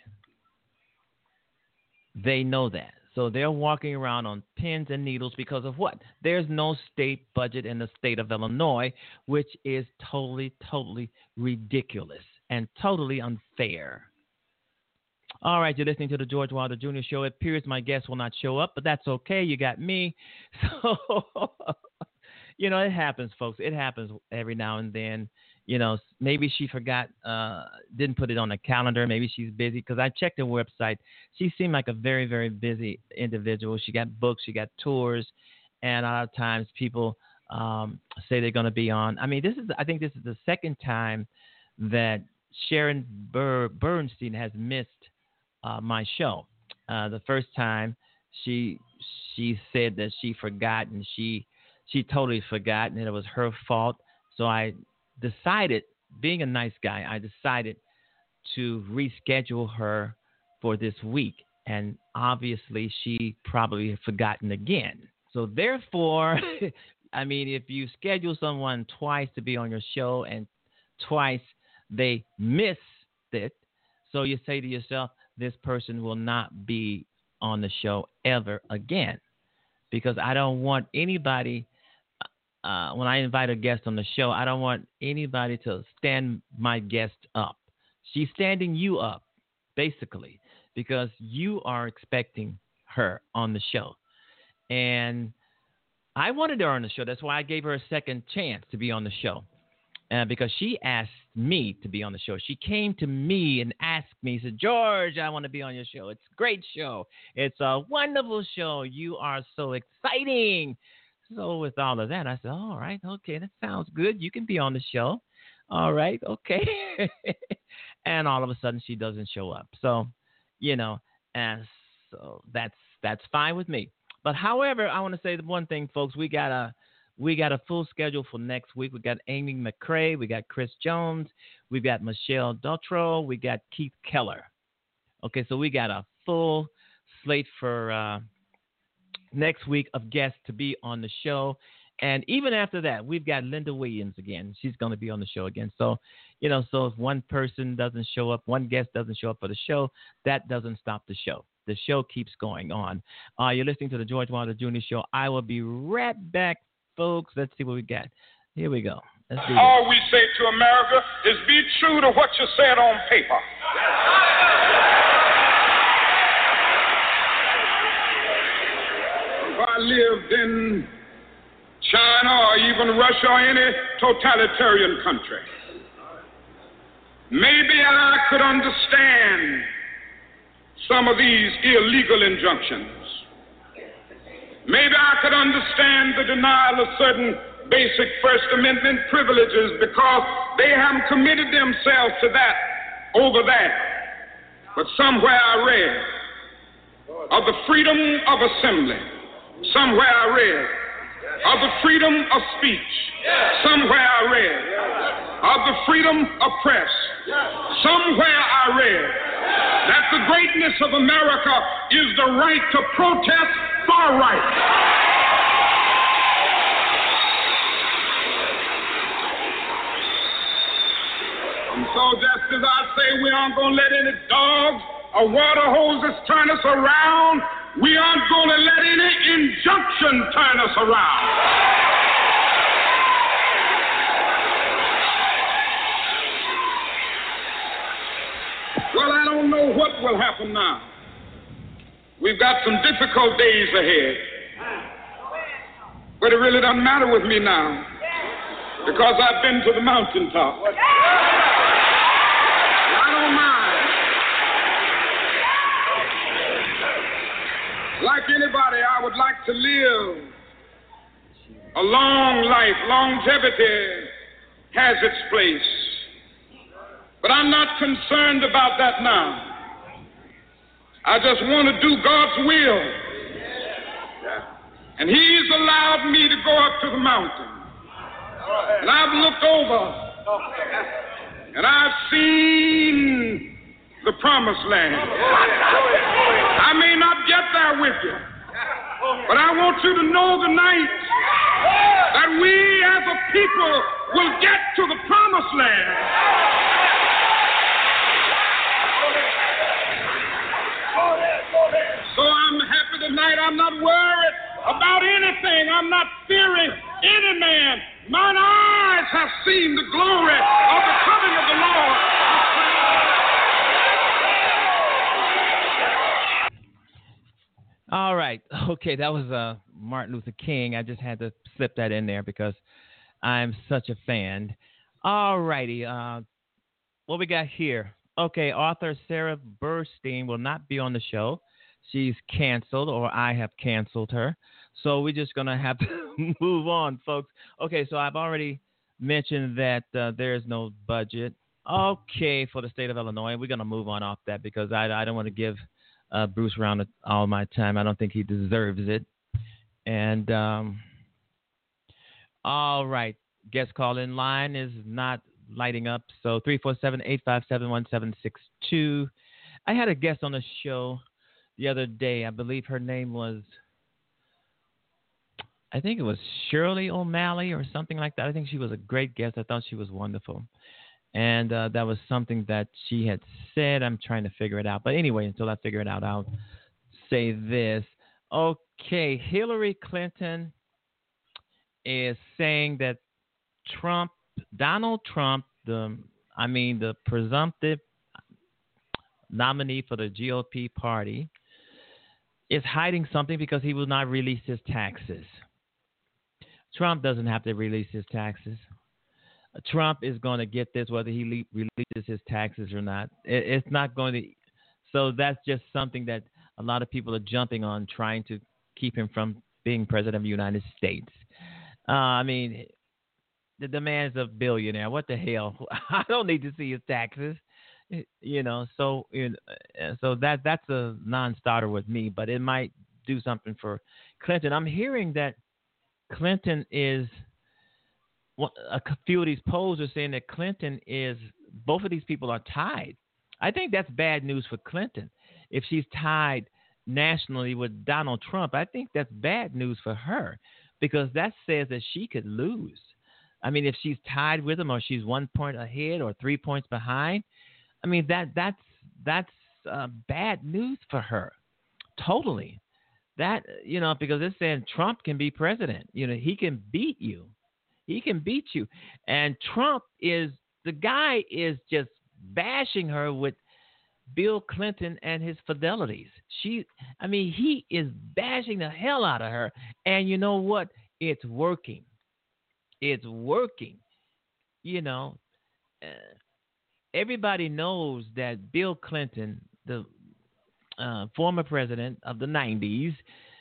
They know that. So they're walking around on pins and needles because of what? There's no state budget in the state of Illinois, which is totally, totally ridiculous and totally unfair. All right, you're listening to the George Wilder Junior Show. It appears my guest will not show up, but that's okay. You got me. So, you know, it happens, folks. It happens every now and then. You know, maybe she forgot, uh, didn't put it on the calendar. Maybe she's busy because I checked her website. She seemed like a very, very busy individual. She got books, she got tours, and a lot of times people um, say they're going to be on. I mean, this is, I think this is the second time that Sharon Bur- Bernstein has missed uh, my show. Uh, the first time she she said that she forgot, and she she totally forgot, and it was her fault. So I decided, being a nice guy, I decided to reschedule her for this week. And obviously, she probably had forgotten again. So therefore, I mean, if you schedule someone twice to be on your show and twice they missed it, so you say to yourself, this person will not be on the show ever again. Because I don't want anybody... Uh, when I invite a guest on the show, I don't want anybody to stand my guest up. She's standing you up, basically, because you are expecting her on the show. And I wanted her on the show. That's why I gave her a second chance to be on the show, uh, because she asked me to be on the show. She came to me and asked me, said, George, I want to be on your show. It's a great show. It's a wonderful show. You are so exciting. So with all of that, I said, all right, okay, that sounds good. You can be on the show. All right, okay. And all of a sudden she doesn't show up. So, you know, and so that's that's fine with me. But however, I want to say the one thing, folks, we got a we got a full schedule for next week. We got Amy McCrae, we got Chris Jones, we've got Michelle Dutrow, we got Keith Keller. Okay, so we got a full slate for uh next week of guests to be on the show. And even after that, we've got Linda Williams again. She's going to be on the show again. So, you know, so if one person doesn't show up, one guest doesn't show up for the show, that doesn't stop the show. The show keeps going on. Uh, you're listening to the George Wilder Junior Show. I will be right back, folks. Let's see what we got. Here we go. Let's do All this. we say to America is be true to what you said on paper. I lived in China or even Russia or any totalitarian country, maybe I could understand some of these illegal injunctions. Maybe I could understand the denial of certain basic First Amendment privileges because they haven't committed themselves to that over that. But somewhere I read of the freedom of assembly. Somewhere I read of the freedom of speech. Somewhere I read of the freedom of press. Somewhere I read that the greatness of America is the right to protest for right. And so just as I say we aren't going to let any dogs or water hoses turn us around, we aren't going to let any injunction turn us around. Well, I don't know what will happen now. We've got some difficult days ahead. But it really doesn't matter with me now because I've been to the mountaintop. I don't mind. Like anybody, I would like to live a long life. Longevity has its place. But I'm not concerned about that now. I just want to do God's will. And He's allowed me to go up to the mountain. And I've looked over And I've seen the promised land. I may not get there with you, but I want you to know tonight that we as a people will get to the promised land. So I'm happy tonight. I'm not worried about anything. I'm not fearing any man. Mine eyes have seen the glory of the coming of the Lord. All right. Okay, that was uh, Martin Luther King. I just had to slip that in there because I'm such a fan. All righty. Uh, what we got here? Okay, author Sarah Burstein will not be on the show. She's canceled, or I have canceled her. So we're just going to have to move on, folks. Okay, so I've already mentioned that uh, there is no budget. Okay, for the state of Illinois. We're going to move on off that because I, I don't want to give uh, Bruce Brown all my time. I don't think he deserves it. And um, all right, guest call in line is not lighting up. So three four seven, eight five seven, one seven six two. I had a guest on the show the other day. I believe her name was, I think it was Shirley O'Malley or something like that. I think she was a great guest. I thought she was wonderful. And uh, that was something that she had said. I'm trying to figure it out. But anyway, until I figure it out, I'll say this. Okay, Hillary Clinton is saying that Trump, Donald Trump, the I mean the presumptive nominee for the G O P party, is hiding something because he will not release his taxes. Trump doesn't have to release his taxes. Trump is going to get this whether he le- releases his taxes or not. It, it's not going to. So that's just something that a lot of people are jumping on, trying to keep him from being president of the United States. Uh, I mean, the, the man's a billionaire. What the hell? I don't need to see his taxes. You know, so you know, so that that's a non-starter with me, but it might do something for Clinton. I'm hearing that Clinton is, a few of these polls are saying that Clinton is, both of these people are tied. I think that's bad news for Clinton. If she's tied nationally with Donald Trump, I think that's bad news for her because that says that she could lose. I mean, if she's tied with him or she's one point ahead or three points behind, I mean, that that's that's uh, bad news for her, totally. That, you know, because it's saying Trump can be president. You know, he can beat you. He can beat you. And Trump is, the guy is just bashing her with Bill Clinton and his fidelities. She, I mean, he is bashing the hell out of her. And you know what? It's working. It's working. You know, uh, everybody knows that Bill Clinton, the uh, former president of the nineties,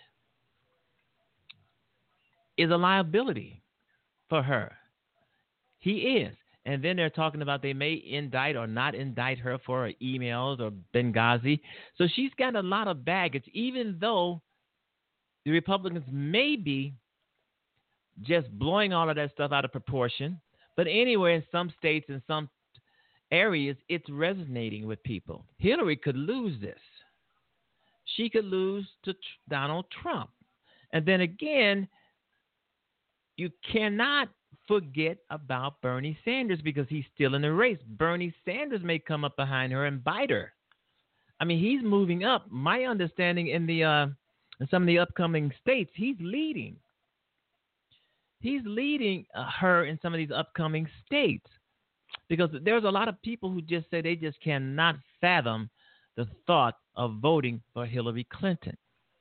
is a liability for her. He is. And then they're talking about they may indict or not indict her for her emails or Benghazi. So she's got a lot of baggage, even though the Republicans may be just blowing all of that stuff out of proportion. But anyway, in some states, in some areas, it's resonating with people. Hillary could lose this. She could lose to Donald Trump. And then again, you cannot forget about Bernie Sanders because he's still in the race. Bernie Sanders may come up behind her and bite her. I mean, he's moving up. My understanding in the uh, in some of the upcoming states, he's leading. He's leading uh, her in some of these upcoming states because there's a lot of people who just say they just cannot fathom the thought of voting for Hillary Clinton.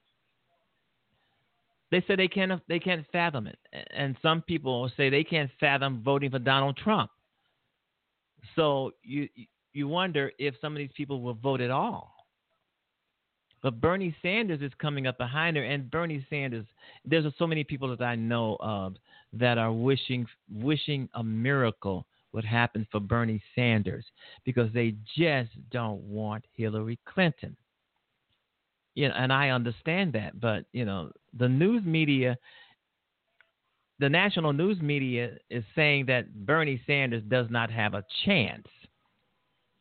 They say they can't they can't fathom it. And some people say they can't fathom voting for Donald Trump. So you you wonder if some of these people will vote at all. But Bernie Sanders is coming up behind her, and Bernie Sanders, there's so many people that I know of that are wishing wishing a miracle would happen for Bernie Sanders because they just don't want Hillary Clinton. You know, and I understand that, but you know, the news media, the national news media is saying that Bernie Sanders does not have a chance.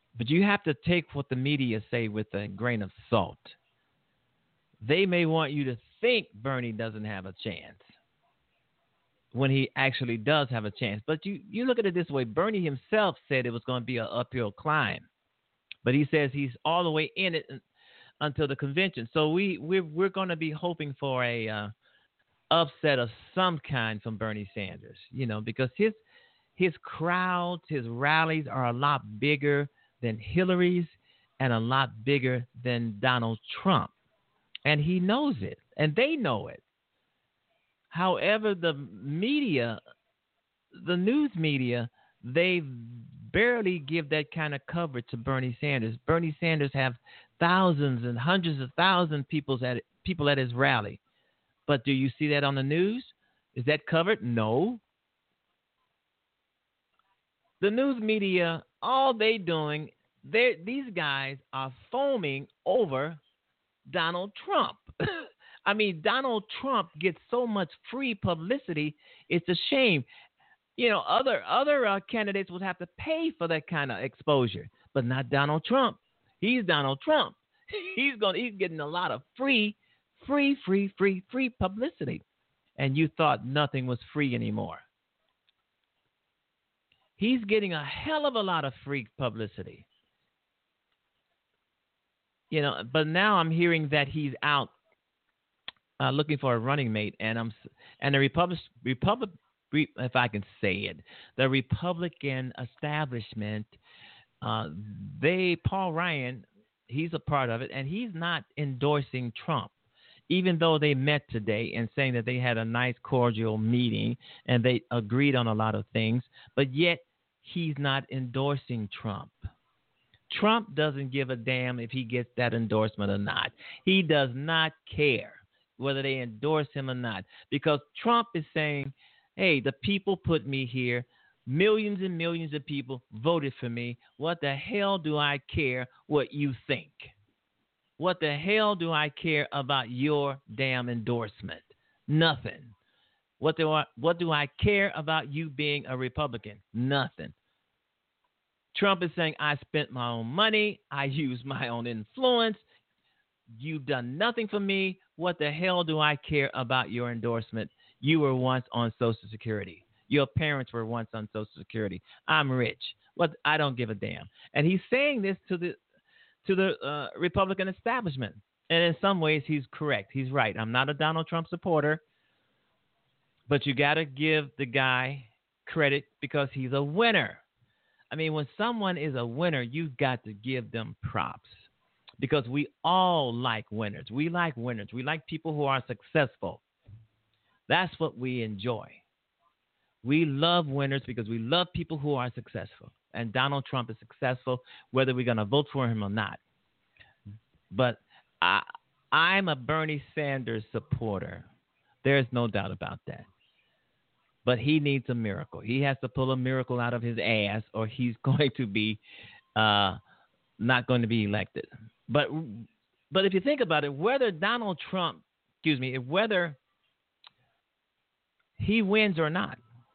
But you have to take what the media say with a grain of salt. They may want you to think Bernie doesn't have a chance when he actually does have a chance. But you, you look at it this way. Bernie himself said it was going to be an uphill climb. But he says he's all the way in it until the convention. So we, we're, we're going to be hoping for a uh, upset of some kind from Bernie Sanders, you know, because his his crowds, his rallies are a lot bigger than Hillary's and a lot bigger than Donald Trump. And he knows it, and they know it. However, the media, the news media, they barely give that kind of coverage to Bernie Sanders. Bernie Sanders have thousands and hundreds of thousands of people at, people at his rally. But do you see that on the news? Is that covered? No. The news media, all they doing, they these guys are foaming over Donald Trump. I mean, Donald Trump gets so much free publicity, it's a shame. You know, other other uh, candidates would have to pay for that kind of exposure, but not Donald Trump. He's Donald Trump. He's going. He's getting a lot of free, free, free, free, free publicity, and you thought nothing was free anymore. He's getting a hell of a lot of free publicity. You know, but now I'm hearing that he's out uh, looking for a running mate, and I'm and the Republic Republic. if I can say it, the Republican establishment, uh, they, Paul Ryan, he's a part of it, and he's not endorsing Trump, even though they met today and saying that they had a nice, cordial meeting and they agreed on a lot of things, but yet he's not endorsing Trump. Trump doesn't give a damn if he gets that endorsement or not. He does not care whether they endorse him or not, because Trump is saying, hey, the people put me here. Millions and millions of people voted for me. What the hell do I care what you think? What the hell do I care about your damn endorsement? Nothing. What do I, what do I care about you being a Republican? Nothing. Trump is saying, I spent my own money. I used my own influence. You've done nothing for me. What the hell do I care about your endorsement? You were once on Social Security. Your parents were once on Social Security. I'm rich. What? I don't give a damn. And he's saying this to the to the uh, Republican establishment. And in some ways, he's correct. He's right. I'm not a Donald Trump supporter, but you got to give the guy credit because he's a winner. I mean, when someone is a winner, you've got to give them props, because we all like winners. We like winners. We like people who are successful. That's what we enjoy. We love winners because we love people who are successful. And Donald Trump is successful, whether we're going to vote for him or not. But I, I'm a Bernie Sanders supporter. There's no doubt about that. But he needs a miracle. He has to pull a miracle out of his ass, or he's going to be uh, not going to be elected. But but if you think about it, whether Donald Trump, excuse me, whether he wins or not,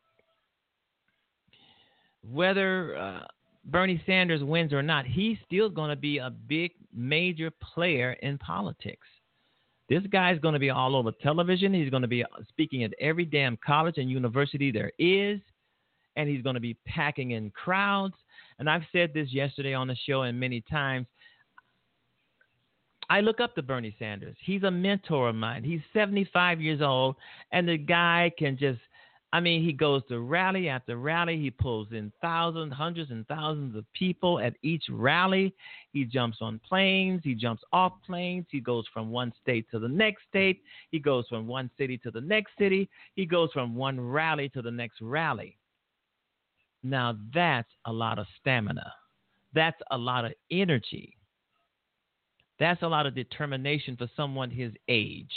whether uh, Bernie Sanders wins or not, he's still going to be a big, major player in politics. This guy's going to be all over television. He's going to be speaking at every damn college and university there is, and he's going to be packing in crowds. And I've said this yesterday on the show and many times. I look up to Bernie Sanders. He's a mentor of mine. He's seventy-five years old, and the guy can just, I mean, he goes to rally after rally. He pulls in thousands, hundreds and thousands of people at each rally. He jumps on planes. He jumps off planes. He goes from one state to the next state. He goes from one city to the next city. He goes from one rally to the next rally. Now, that's a lot of stamina. That's a lot of energy. That's a lot of determination for someone his age.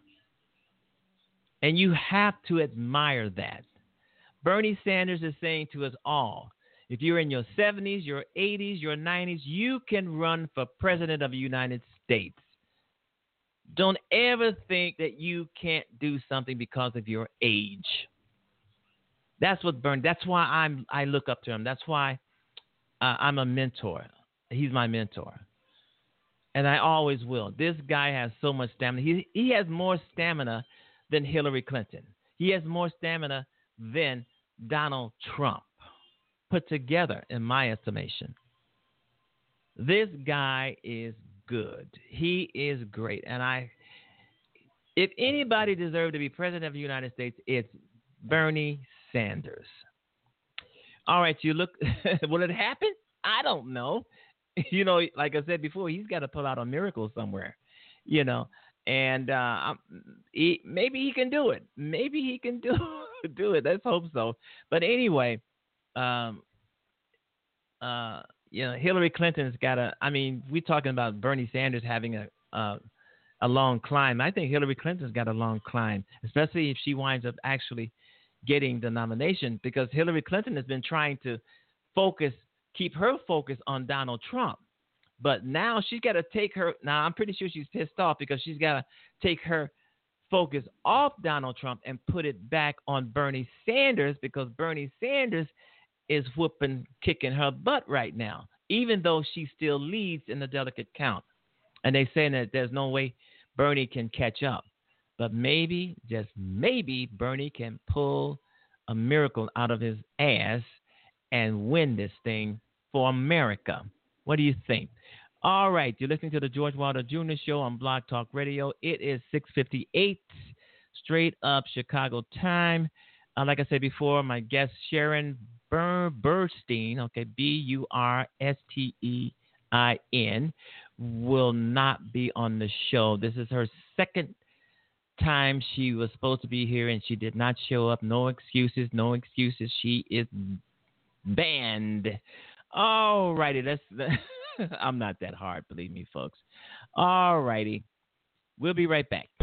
And you have to admire that. Bernie Sanders is saying to us all, if you're in your seventies, your eighties, your nineties, you can run for president of the United States. Don't ever think that you can't do something because of your age. That's what Bernie, that's why I'm, I look up to him. That's why uh, I'm a mentor. he's my mentor. And I always will. This guy has so much stamina. He he has more stamina than Hillary Clinton. He has more stamina than Donald Trump put together, in my estimation. This guy is good. He is great. And I, if anybody deserved to be president of the United States, it's Bernie Sanders. All right, you look, will it happen? I don't know. You know, like I said before, he's got to pull out a miracle somewhere, you know, and uh, he, maybe he can do it. Maybe he can do do it. Let's hope so. But anyway, um, uh, you know, Hillary Clinton's got a. I mean, we're talking about Bernie Sanders having a a, a long climb. I think Hillary Clinton's got a long climb, especially if she winds up actually getting the nomination, because Hillary Clinton has been trying to focus. keep her focus on Donald Trump. But now she's got to take her, now I'm pretty sure she's pissed off because she's got to take her focus off Donald Trump and put it back on Bernie Sanders, because Bernie Sanders is whooping, kicking her butt right now, even though she still leads in the delegate count. And they're saying that there's no way Bernie can catch up. But maybe, just maybe, Bernie can pull a miracle out of his ass and win this thing for America. What do you think? All right, you're listening to the George Wilder Junior Show on Blog Talk Radio. It is six fifty-eight, straight up Chicago time. Uh, like I said before, my guest Sharon Bur- Burstein, okay, B U R S T E I N, will not be on the show. This is her second time she was supposed to be here, and she did not show up. No excuses, no excuses. She is banned. All righty, let's. I'm not that hard, believe me, folks. All righty, we'll be right back.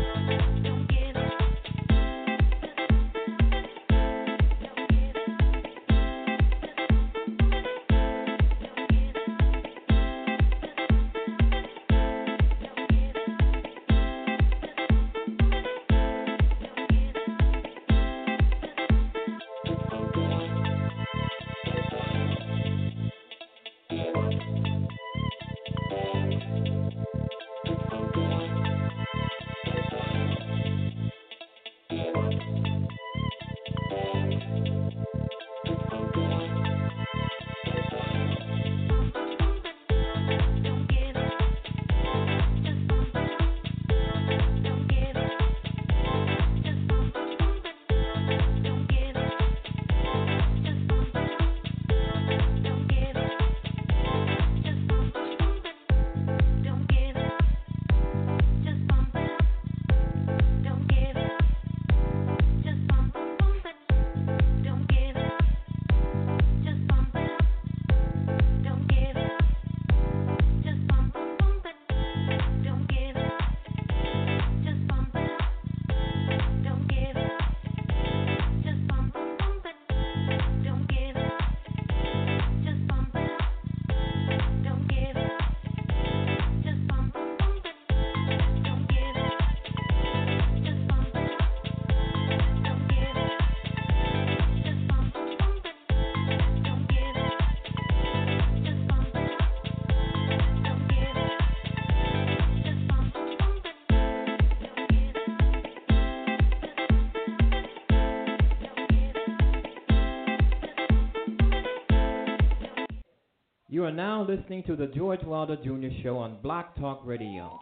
You are now listening to the George Wilder Junior Show on Blog Talk Radio.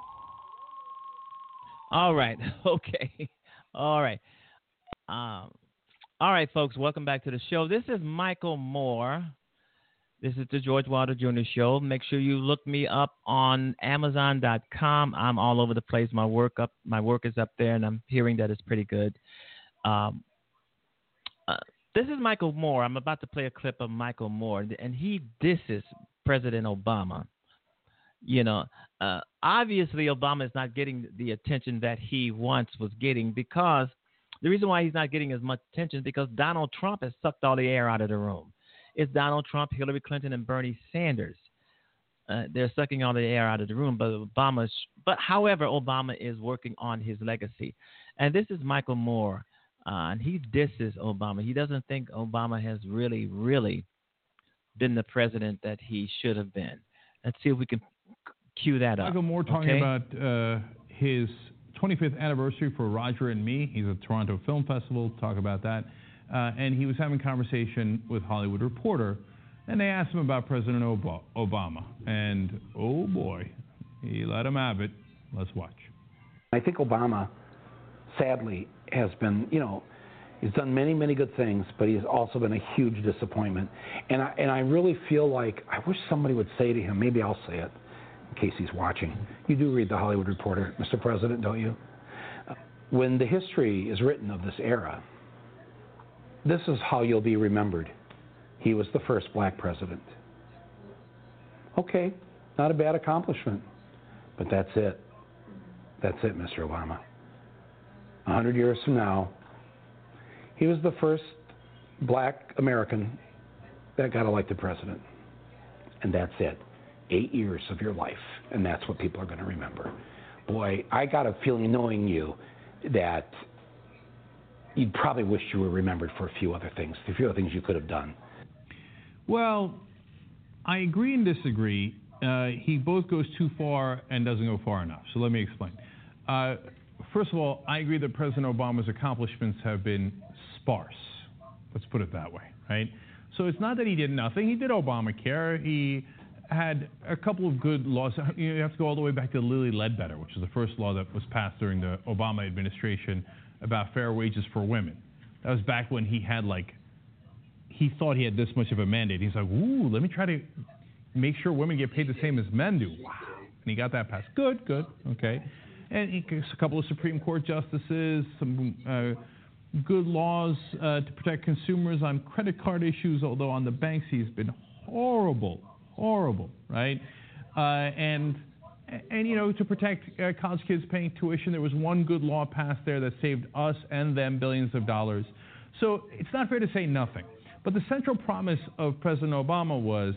All right. Okay. All right. Um, all right, folks. Welcome back to the show. This is Michael Moore. This is the George Wilder Junior Show. Make sure you look me up on Amazon dot com. I'm all over the place. My work up, my work is up there, and I'm hearing that it's pretty good. Um, uh, this is Michael Moore. I'm about to play a clip of Michael Moore, and he disses President Obama. You know, uh, obviously Obama is not getting the attention that he once was getting, because the reason why he's not getting as much attention is because Donald Trump has sucked all the air out of the room. It's Donald Trump, Hillary Clinton, and Bernie Sanders. Uh, they're sucking all the air out of the room, but Obama's. But however, Obama is working on his legacy, and this is Michael Moore, uh, and he disses Obama. He doesn't think Obama has really, really been the president that he should have been. Let's see if we can cue that up. Michael Moore talking okay? about uh, his twenty-fifth anniversary for Roger and Me. He's at Toronto Film Festival. Talk about that. Uh, and he was having a conversation with Hollywood Reporter, and they asked him about President Ob- Obama. And, oh boy, he let him have it. Let's watch. I think Obama, sadly, has been, you know, he's done many, many good things, but he's also been a huge disappointment. And I, and I really feel like, I wish somebody would say to him, maybe I'll say it in case he's watching. You do read the Hollywood Reporter, Mister President, don't you? Uh, when the history is written of this era, this is how you'll be remembered. He was the first black president. Okay, not a bad accomplishment, but that's it. That's it, Mister Obama. A hundred years from now, he was the first black American that got elected president. And that's it. Eight years of your life, and that's what people are going to remember. Boy, I got a feeling, knowing you, that you'd probably wish you were remembered for a few other things, a few other things you could have done. Well, I agree and disagree. Uh, he both goes too far and doesn't go far enough. So let me explain. Uh, first of all, I agree that President Obama's accomplishments have been sparse. Let's put it that way, right? So it's not that he did nothing. He did Obamacare. He had a couple of good laws. You have to go all the way back to Lilly Ledbetter, which was the first law that was passed during the Obama administration about fair wages for women. That was back when he had like, he thought he had this much of a mandate. He's like, ooh, let me try to make sure women get paid the same as men do. Wow. And he got that passed. Good, good, okay. And he gets a couple of Supreme Court justices, some uh, good laws uh, to protect consumers on credit card issues, although on the banks he's been horrible, horrible, right? Uh, and, and, you know, to protect uh, college kids paying tuition, there was one good law passed there that saved us and them billions of dollars. So it's not fair to say nothing. But the central promise of President Obama was,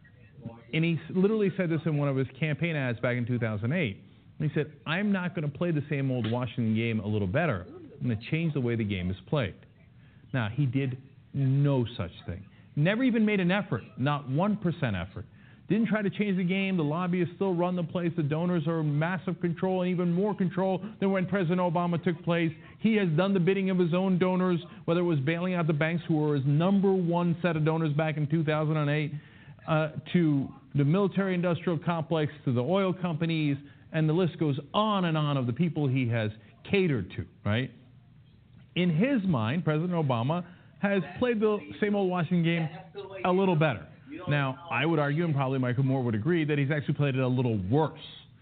and he literally said this in one of his campaign ads back in two thousand eight, he said, I'm not going to play the same old Washington game a little better. I'm going to change the way the game is played. Now, he did no such thing. Never even made an effort, not one percent effort. Didn't try to change the game. The lobbyists still run the place. The donors are in massive control and even more control than when President Obama took place. He has done the bidding of his own donors, whether it was bailing out the banks, who were his number one set of donors back in two thousand eight, uh, to the military-industrial complex, to the oil companies, and the list goes on and on of the people he has catered to, right? In his mind, President Obama has played the same old Washington game a little better. Now, I would argue, and probably Michael Moore would agree, that he's actually played it a little worse.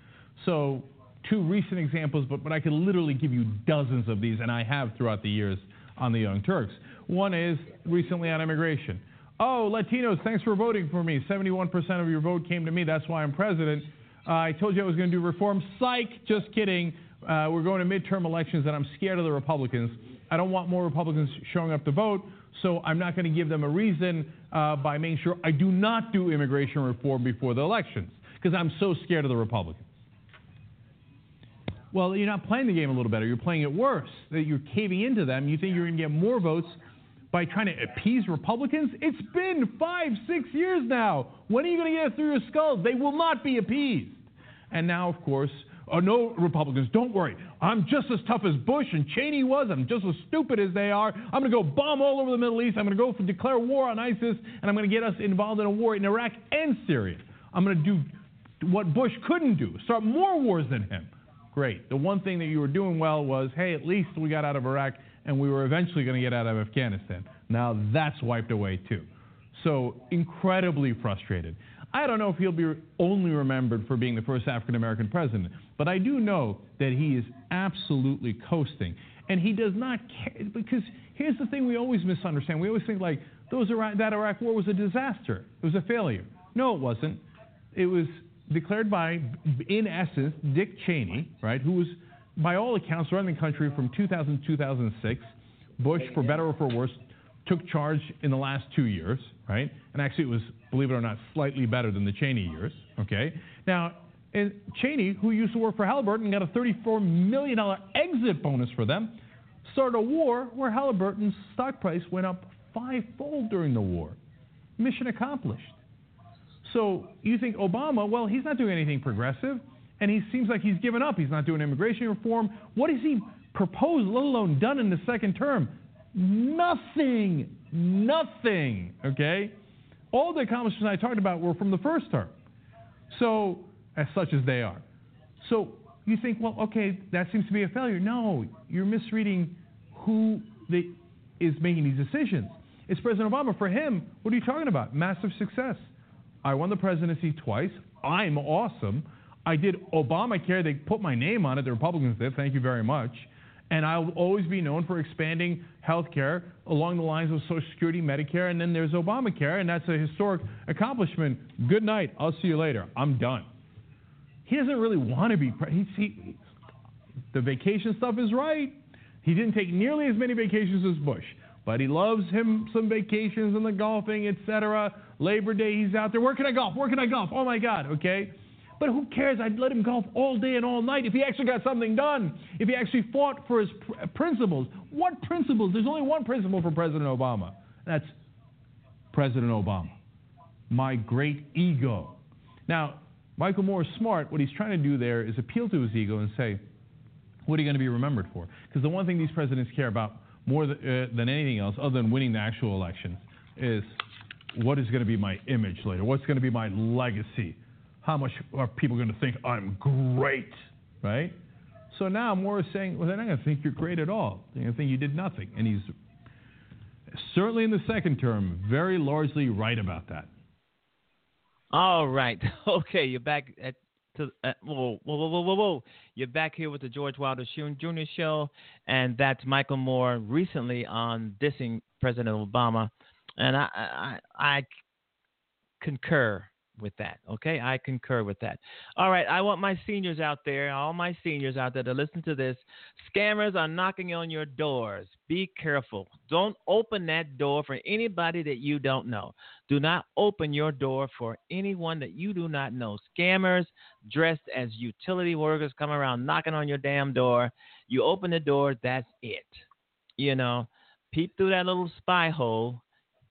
So, two recent examples, but, but I could literally give you dozens of these, and I have throughout the years on the Young Turks. One is recently on immigration. Oh, Latinos, thanks for voting for me. seventy-one percent of your vote came to me. That's why I'm president. Uh, I told you I was going to do reform. Psych, just kidding. Uh, we're going to midterm elections, and I'm scared of the Republicans. I don't want more Republicans showing up to vote, so I'm not going to give them a reason uh, by making sure I do not do immigration reform before the elections, because I'm so scared of the Republicans. Well, you're not playing the game a little better. You're playing it worse. That you're caving into them. You think you're going to get more votes by trying to appease Republicans? It's been five, six years now. When are you going to get it through your skulls? They will not be appeased. And now, of course, oh, no, Republicans, don't worry. I'm just as tough as Bush and Cheney was. I'm just as stupid as they are. I'm going to go bomb all over the Middle East. I'm going to go for declare war on ISIS, and I'm going to get us involved in a war in Iraq and Syria. I'm going to do what Bush couldn't do, start more wars than him. Great. The one thing that you were doing well was, hey, at least we got out of Iraq, and we were eventually going to get out of Afghanistan. Now that's wiped away, too. So incredibly frustrated. I don't know if he'll be only remembered for being the first African-American president, but I do know that he is absolutely coasting. And he does not care, because here's the thing we always misunderstand. We always think, like, those Iraq, that Iraq war was a disaster. It was a failure. No, it wasn't. It was declared by, in essence, Dick Cheney, right, who was, by all accounts, running the country from two thousand to two thousand six. Bush, for better or for worse, took charge in the last two years, right? And actually it was, believe it or not, slightly better than the Cheney years, okay? Now, and Cheney, who used to work for Halliburton, got a thirty-four million dollars exit bonus for them, started a war where Halliburton's stock price went up fivefold during the war. Mission accomplished. So you think Obama, well, he's not doing anything progressive, and he seems like he's given up. He's not doing immigration reform. What has he proposed, let alone done in the second term? Nothing. Nothing. Okay? All the accomplishments I talked about were from the first term. So, as such as they are. So you think, well, okay, that seems to be a failure. No, you're misreading who the, is making these decisions. It's President Obama. For him, what are you talking about? Massive success. I won the presidency twice. I'm awesome. I did Obamacare. They put my name on it. The Republicans did. Thank you very much. And I'll always be known for expanding health care along the lines of Social Security, Medicare, and then there's Obamacare, and that's a historic accomplishment. Good night. I'll see you later. I'm done. He doesn't really want to be president. He, the vacation stuff is right. He didn't take nearly as many vacations as Bush, but he loves him some vacations and the golfing, et cetera. Labor Day, he's out there. Where can I golf? Where can I golf? Oh, my God, okay? But who cares? I'd let him golf all day and all night if he actually got something done, if he actually fought for his pr- principles. What principles? There's only one principle for President Obama. That's President Obama. My great ego. Now, Michael Moore is smart. What he's trying to do there is appeal to his ego and say, what are you going to be remembered for? Because the one thing these presidents care about more th- uh, than anything else, other than winning the actual elections, is what is going to be my image later? What's going to be my legacy? How much are people going to think I'm great, right? So now Moore is saying, well, they're not going to think you're great at all. They're going to think you did nothing. And he's certainly in the second term very largely right about that. All right. Okay, you're back at to uh, whoa, whoa, whoa, whoa, whoa, whoa. You're back here with the George Wilder Junior Show, and that's Michael Moore recently on dissing President Obama, and I, I, I concur with that. Okay, I concur with that. All right, I want my seniors out there, all my seniors out there to listen to this. Scammers are knocking on your doors. Be careful. Don't open that door for anybody that you don't know. Do not open your door for anyone that you do not know. Scammers dressed as utility workers come around knocking on your damn door. You open the door, that's it. You know, peep through that little spy hole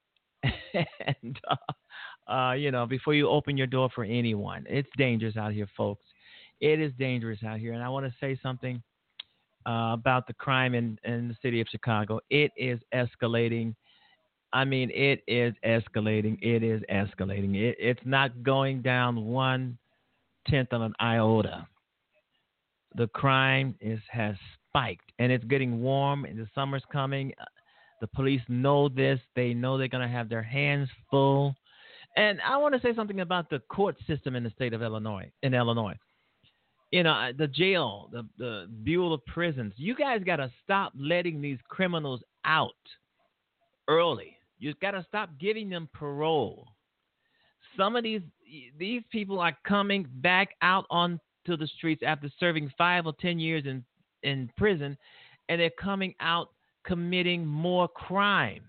and uh, Uh, you know, before you open your door for anyone. It's dangerous out here, folks. It is dangerous out here. And I want to say something uh, about the crime in, in the city of Chicago. It is escalating. I mean, it is escalating. It is escalating. It, it's not going down one tenth of an iota. The crime is has spiked, and it's getting warm, and the summer's coming. The police know this. They know they're going to have their hands full. And I want to say something about the court system in the state of Illinois, in Illinois. You know, the jail, the, the Bureau of Prisons. You guys got to stop letting these criminals out early. You got to stop giving them parole. Some of these these people are coming back out onto the streets after serving five or ten years in, in prison, and they're coming out committing more crime.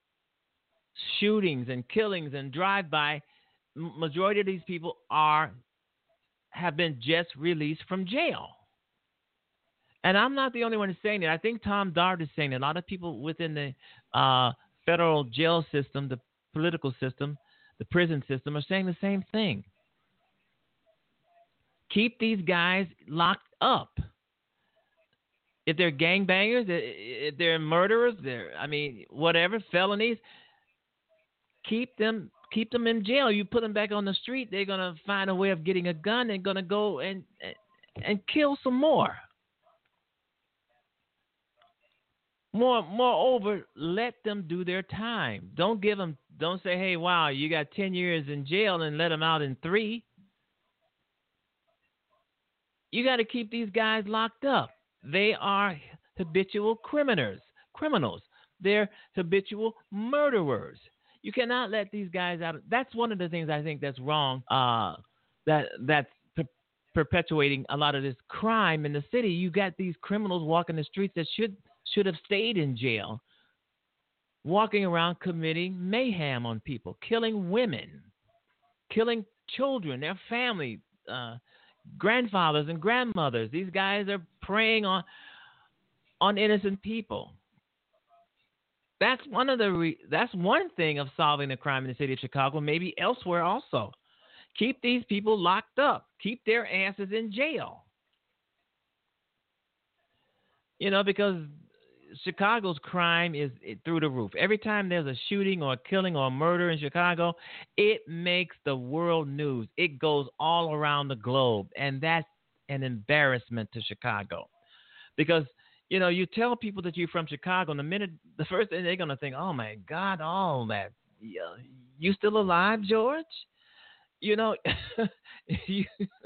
Shootings and killings and drive-by. Majority of these people are have been just released from jail. And I'm not the only one saying it. I think Tom Dart is saying it. A lot of people within the uh, federal jail system, the political system, the prison system are saying the same thing. Keep these guys locked up. If they're gangbangers, if they're murderers, they're I mean, whatever, felonies, Keep them, keep them in jail. You put them back on the street, they're gonna find a way of getting a gun and gonna go and and kill some more. More, moreover, let them do their time. Don't give them. Don't say, "Hey, wow, you got ten years in jail," and let them out in three. You got to keep these guys locked up. They are habitual criminals. Criminals. They're habitual murderers. You cannot let these guys out. That's one of the things I think that's wrong. Uh, that that's per- perpetuating a lot of this crime in the city. You got these criminals walking the streets that should should have stayed in jail, walking around committing mayhem on people, killing women, killing children, their family, uh, grandfathers and grandmothers. These guys are preying on on innocent people. That's one of the re- that's one thing of solving the crime in the city of Chicago, maybe elsewhere also. Keep these people locked up. Keep their asses in jail. You know, because Chicago's crime is through the roof. Every time there's a shooting or a killing or a murder in Chicago, it makes the world news. It goes all around the globe, and that's an embarrassment to Chicago. Because, you know, you tell people that you're from Chicago, and the minute, the first thing they're going to think, oh, my God, all that. You still alive, George? You know, you,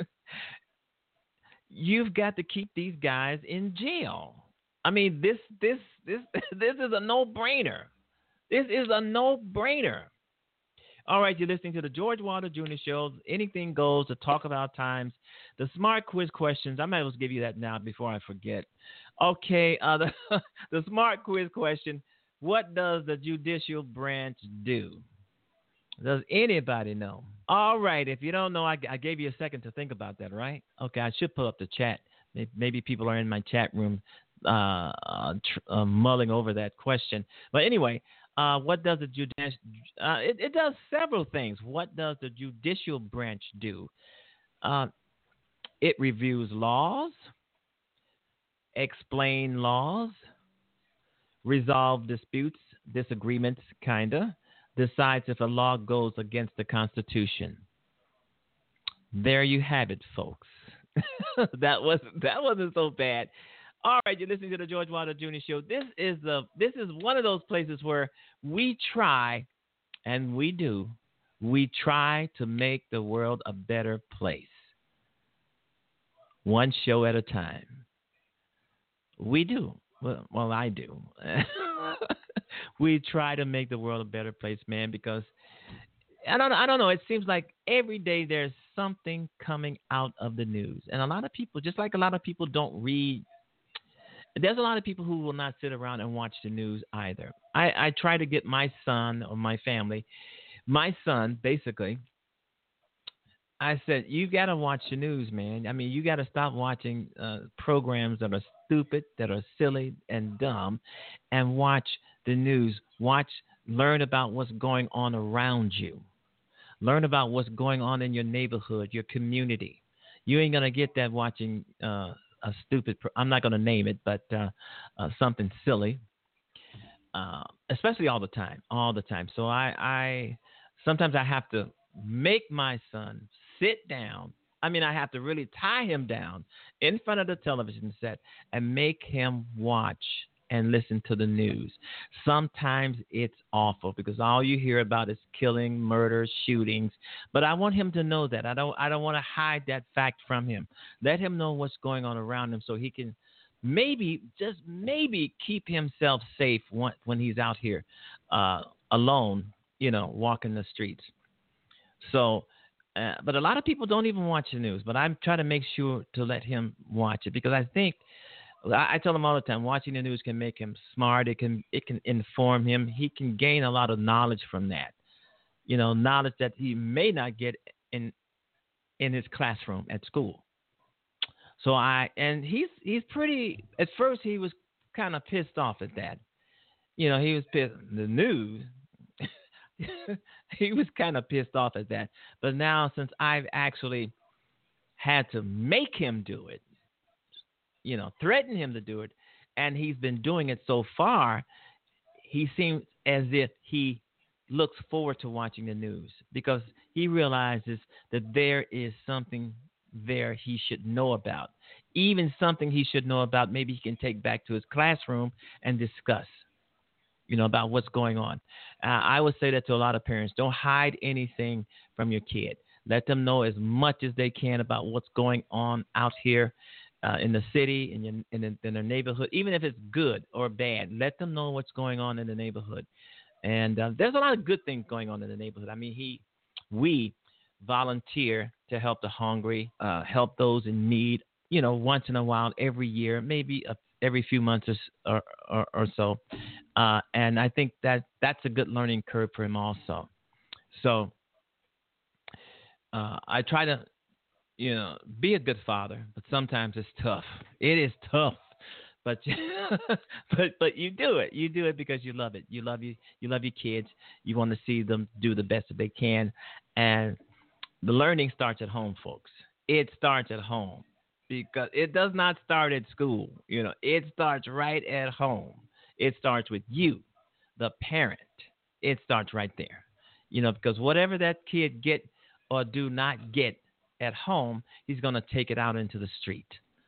you've got to keep these guys in jail. I mean, this this this this is a no-brainer. This is a no-brainer. All right, you're listening to the George Wilder Junior Show. Anything goes to talk about times. The smart quiz questions, I might as well give you that now before I forget. Okay, uh, the, the smart quiz question, what does the judicial branch do? Does anybody know? All right, if you don't know, I, I gave you a second to think about that, right? Okay, I should pull up the chat. Maybe people are in my chat room uh, uh, tr- uh, mulling over that question. But anyway, uh, what does the judicial? Uh, it, it does several things. What does the judicial branch do? Uh, it reviews laws, explain laws, resolve disputes, disagreements, kinda, decides if a law goes against the Constitution. There you have it, folks. that wasn't that wasn't so bad. All right, you're listening to the George Wilder Junior Show. This is the this is one of those places where we try, and we do, we try to make the world a better place. One show at a time. We do. Well, well I do. We try to make the world a better place, man, because I don't I don't know. It seems like every day there's something coming out of the news. And a lot of people, just like a lot of people don't read, there's a lot of people who will not sit around and watch the news either. I, I try to get my son or my family, my son, basically, I said, you got to watch the news, man. I mean, you got to stop watching uh, programs that are stupid, that are silly and dumb, and watch the news. Watch, learn about what's going on around you. Learn about what's going on in your neighborhood, your community. You ain't going to get that watching uh, a stupid, pro- I'm not going to name it, but uh, uh, something silly, uh, especially all the time, all the time. So I, I sometimes I have to make my son sit down. I mean, I have to really tie him down in front of the television set and make him watch and listen to the news. Sometimes it's awful because all you hear about is killing, murder, shootings. But I want him to know that. I don't I don't want to hide that fact from him. Let him know what's going on around him so he can maybe, just maybe keep himself safe when, when he's out here uh, alone, you know, walking the streets. So, uh, but a lot of people don't even watch the news. But I'm trying to make sure to let him watch it because I think, I tell him all the time, watching the news can make him smart. It can it can inform him. He can gain a lot of knowledge from that. You know, knowledge that he may not get in in his classroom at school. So I and he's he's pretty. At first, he was kind of pissed off at that. You know, he was pissed. The news. He was kind of pissed off at that. But now, since I've actually had to make him do it, you know, threaten him to do it, and he's been doing it so far, he seems as if he looks forward to watching the news because he realizes that there is something there he should know about, even something he should know about maybe he can take back to his classroom and discuss, you know, about what's going on. Uh, I would say that to a lot of parents. Don't hide anything from your kid. Let them know as much as they can about what's going on out here. Uh, in the city, in, your, in, the, in their neighborhood, even if it's good or bad, let them know what's going on in the neighborhood. And uh, there's a lot of good things going on in the neighborhood. I mean, he, we volunteer to help the hungry, uh, help those in need, you know, once in a while, every year, maybe a, every few months or, or, or so. Uh, and I think that that's a good learning curve for him also. So uh, I try to, you know, be a good father, but sometimes it's tough. It is tough, but but but you do it. You do it because you love it. You love you. You love your kids. You want to see them do the best that they can, and the learning starts at home, folks. It starts at home because it does not start at school. You know, it starts right at home. It starts with you, the parent. It starts right there. You know, because whatever that kid get or do not get at home, he's going to take it out into the street.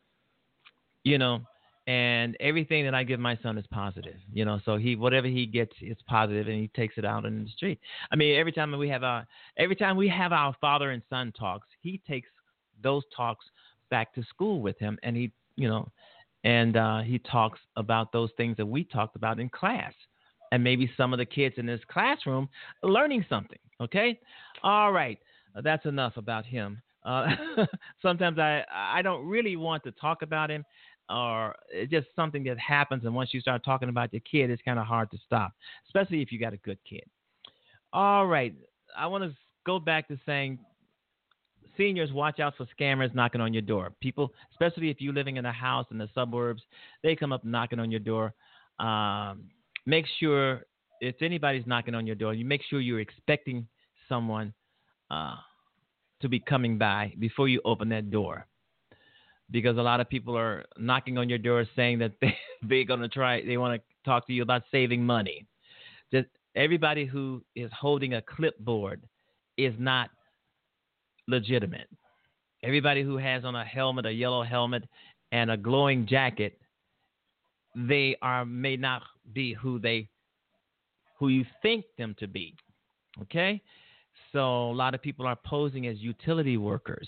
You know, and everything that I give my son is positive. You know, so he whatever he gets is positive, and he takes it out in the street. I mean, every time we have our every time we have our father and son talks, he takes those talks back to school with him, and he, you know, and uh, he talks about those things that we talked about in class. And maybe some of the kids in this classroom are learning something. Okay, all right, that's enough about him. Uh, sometimes I I don't really want to talk about him, or it's just something that happens. And once you start talking about your kid, it's kind of hard to stop, especially if you got a good kid. All right, I want to go back to saying, seniors, watch out for scammers knocking on your door. People, especially if you're living in a house in the suburbs, they come up knocking on your door. Um, make sure if anybody's knocking on your door, you make sure you're expecting someone uh, to be coming by before you open that door. Because a lot of people are knocking on your door saying that they, they're going to try, they want to talk to you about saving money. Just everybody who is holding a clipboard is not legitimate. Everybody who has on a helmet, a yellow helmet, and a glowing jacket, they are may not be who they who you think them to be. Okay? So a lot of people are posing as utility workers,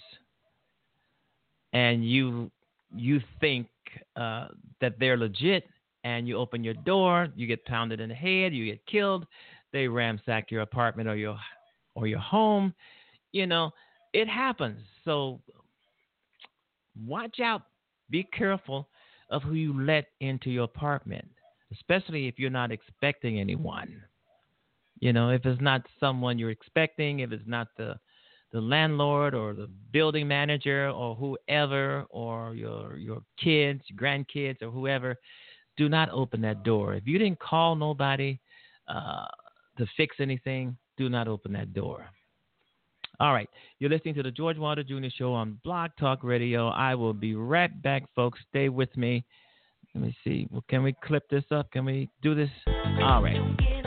and you you think uh, that they're legit, and you open your door, you get pounded in the head, you get killed, they ransack your apartment or your or your home. You know, it happens. So watch out. Be careful of who you let into your apartment, especially if you're not expecting anyone. You know, if it's not someone you're expecting, if it's not the the landlord or the building manager or whoever, or your your kids, your grandkids, or whoever, do not open that door. If you didn't call nobody uh, to fix anything, do not open that door. All right. You're listening to the George Wilder Junior Show on Blog Talk Radio. I will be right back, folks. Stay with me. Let me see. Well, can we clip this up? Can we do this? All right.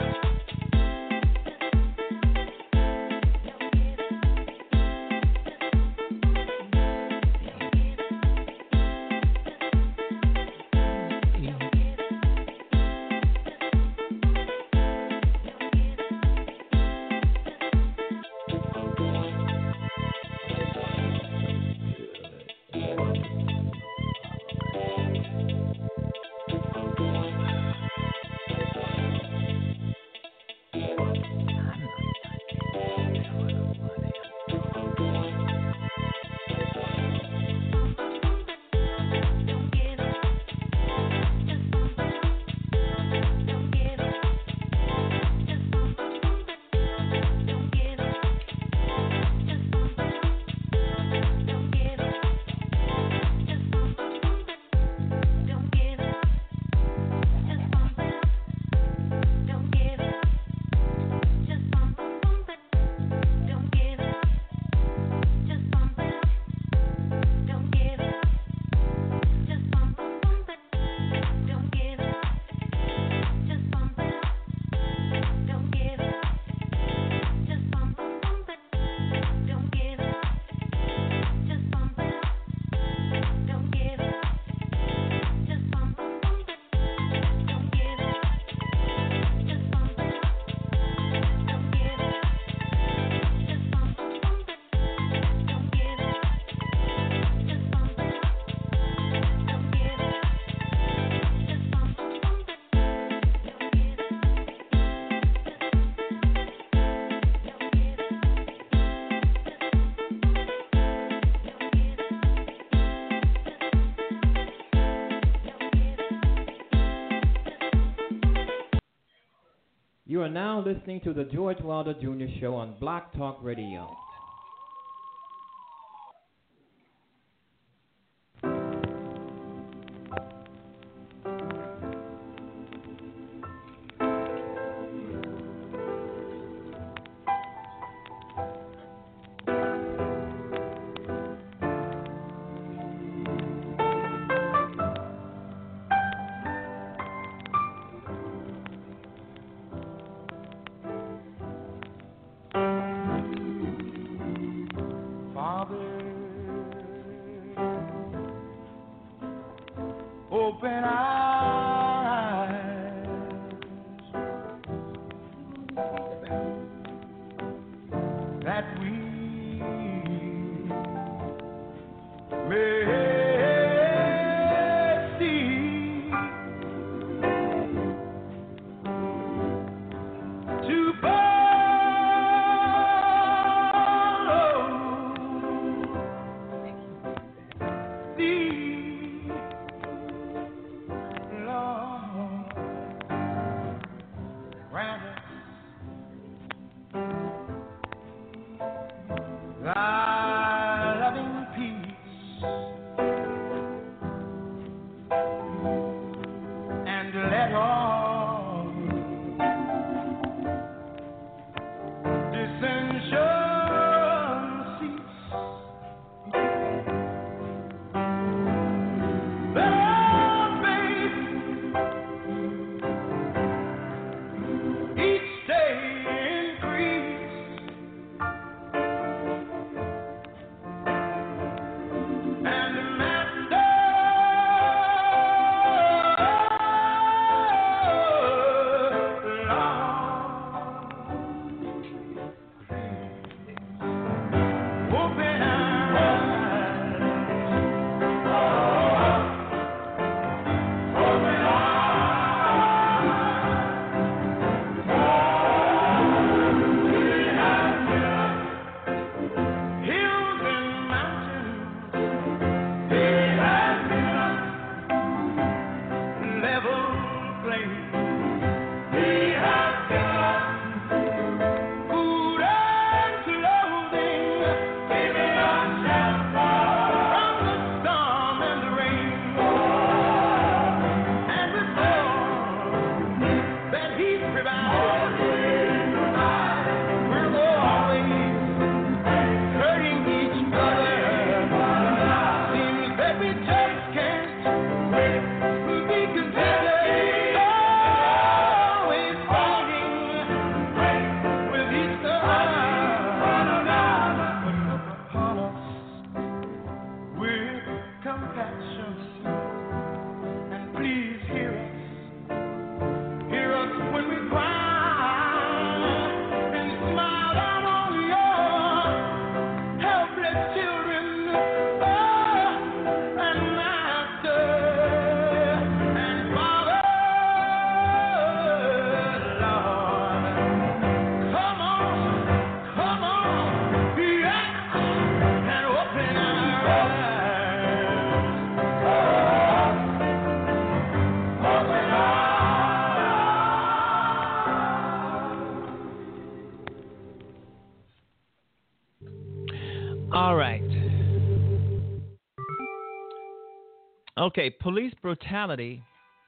You are now listening to the George Wilder Junior Show on Blog Talk Radio. and let all dissension cease. Let our faith each day increase. And the Master, Lord, open our eyes, open our eyes. Hills and mountains, He has given us level plains. He has given us food and clothing, giving us shelter from the storm and the rain. And with all that He's provided, we're always hurting each other. Seems that we just can't be contented. Always fighting with each other. But look upon us with compassion, and please hear us. Hear us when we cry, and smile down on your helpless children. Oh, and Master and Father, Lord, come on, come on, yeah, and open our eyes, open our eyes. All right. Okay, police brutality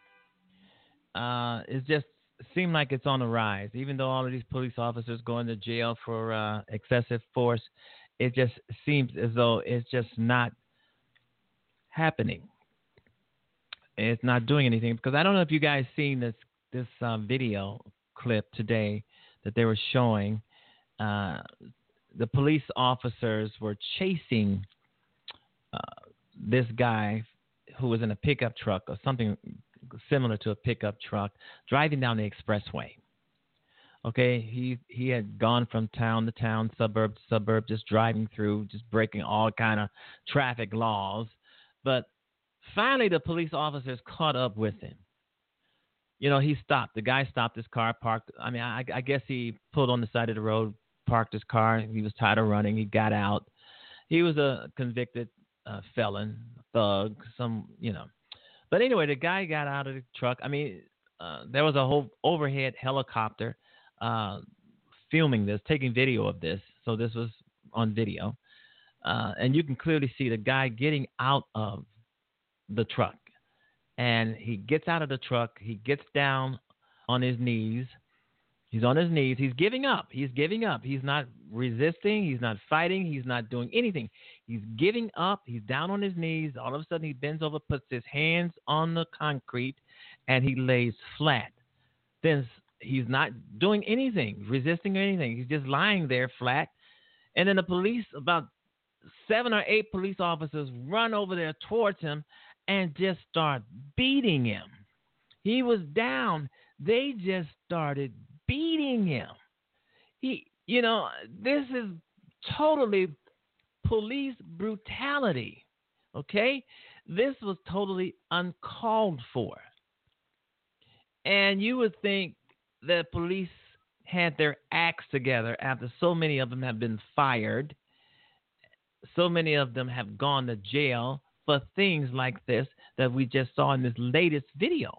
uh, is just seem like it's on the rise. Even though all of these police officers going to jail for uh, excessive force, it just seems as though it's just not happening. It's not doing anything, because I don't know if you guys seen this this uh, video clip today that they were showing. Uh, the police officers were chasing uh, this guy who was in a pickup truck or something similar to a pickup truck, driving down the expressway. Okay, he he had gone from town to town, suburb to suburb, just driving through, just breaking all kind of traffic laws. But finally, the police officers caught up with him. You know, he stopped. The guy stopped his car, parked. I mean, I, I guess he pulled on the side of the road, parked his car. He was tired of running. He got out. He was a convicted uh, felon, thug, some, you know. But anyway, the guy got out of the truck. I mean, uh, there was a whole overhead helicopter uh, filming this, taking video of this. So this was on video. Uh, and you can clearly see the guy getting out of the truck. And he gets out of the truck. He gets down on his knees. He's on his knees. He's giving up. He's giving up. He's not resisting. He's not fighting. He's not doing anything. He's giving up. He's down on his knees. All of a sudden, he bends over, puts his hands on the concrete, and he lays flat. Then he's not doing anything, resisting or anything. He's just lying there flat. And then the police, about seven or eight police officers, run over there towards him and just start beating him. He was down. They just started beating him. He, you know, this is totally police brutality. Okay? This was totally uncalled for. And you would think that police had their acts together after so many of them have been fired. So many of them have gone to jail for things like this that we just saw in this latest video.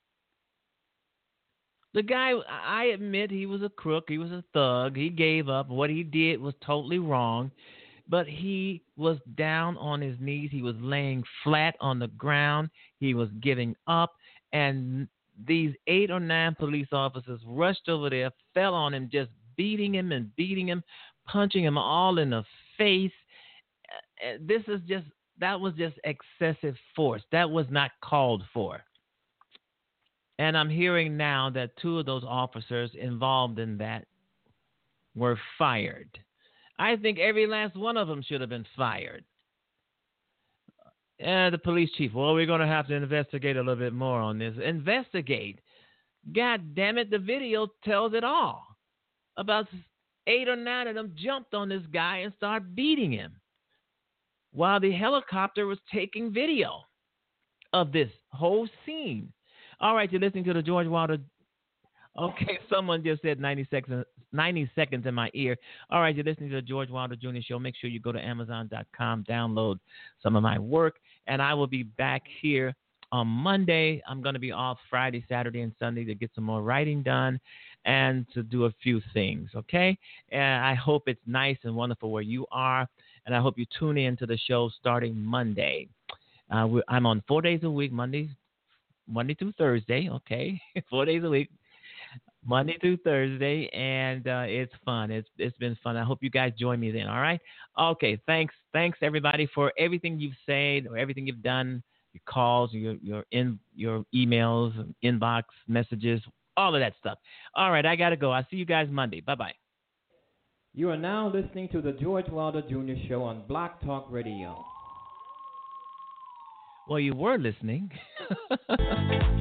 The guy, I admit, he was a crook. He was a thug. He gave up. What he did was totally wrong. But he was down on his knees. He was laying flat on the ground. He was giving up. And these eight or nine police officers rushed over there, fell on him, just beating him and beating him, punching him all in the face. Uh, This is just, that was just excessive force. That was not called for. And I'm hearing now that two of those officers involved in that were fired. I think every last one of them should have been fired. And the police chief, well, we're going to have to investigate a little bit more on this. Investigate. God damn it, the video tells it all. About eight or nine of them jumped on this guy and started beating him while the helicopter was taking video of this whole scene. All right, you're listening to the George Wilder. Okay, someone just said ninety seconds, ninety seconds in my ear. All right, you're listening to the George Wilder Junior Show. Make sure you go to amazon dot com, download some of my work, and I will be back here on Monday. I'm going to be off Friday, Saturday, and Sunday to get some more writing done and to do a few things, okay? And I hope it's nice and wonderful where you are, and I hope you tune in to the show starting Monday. Uh, we're, I'm on four days a week, Monday, Monday through Thursday, okay? Four days a week. Monday through Thursday, and uh, it's fun. It's it's been fun. I hope you guys join me then. All right. Okay. Thanks. Thanks everybody for everything you've said or everything you've done. Your calls, your your in your emails, inbox messages, all of that stuff. All right. I gotta go. I'll see you guys Monday. Bye bye. You are now listening to the George Wilder Junior Show on Block Talk Radio. Well, you were listening.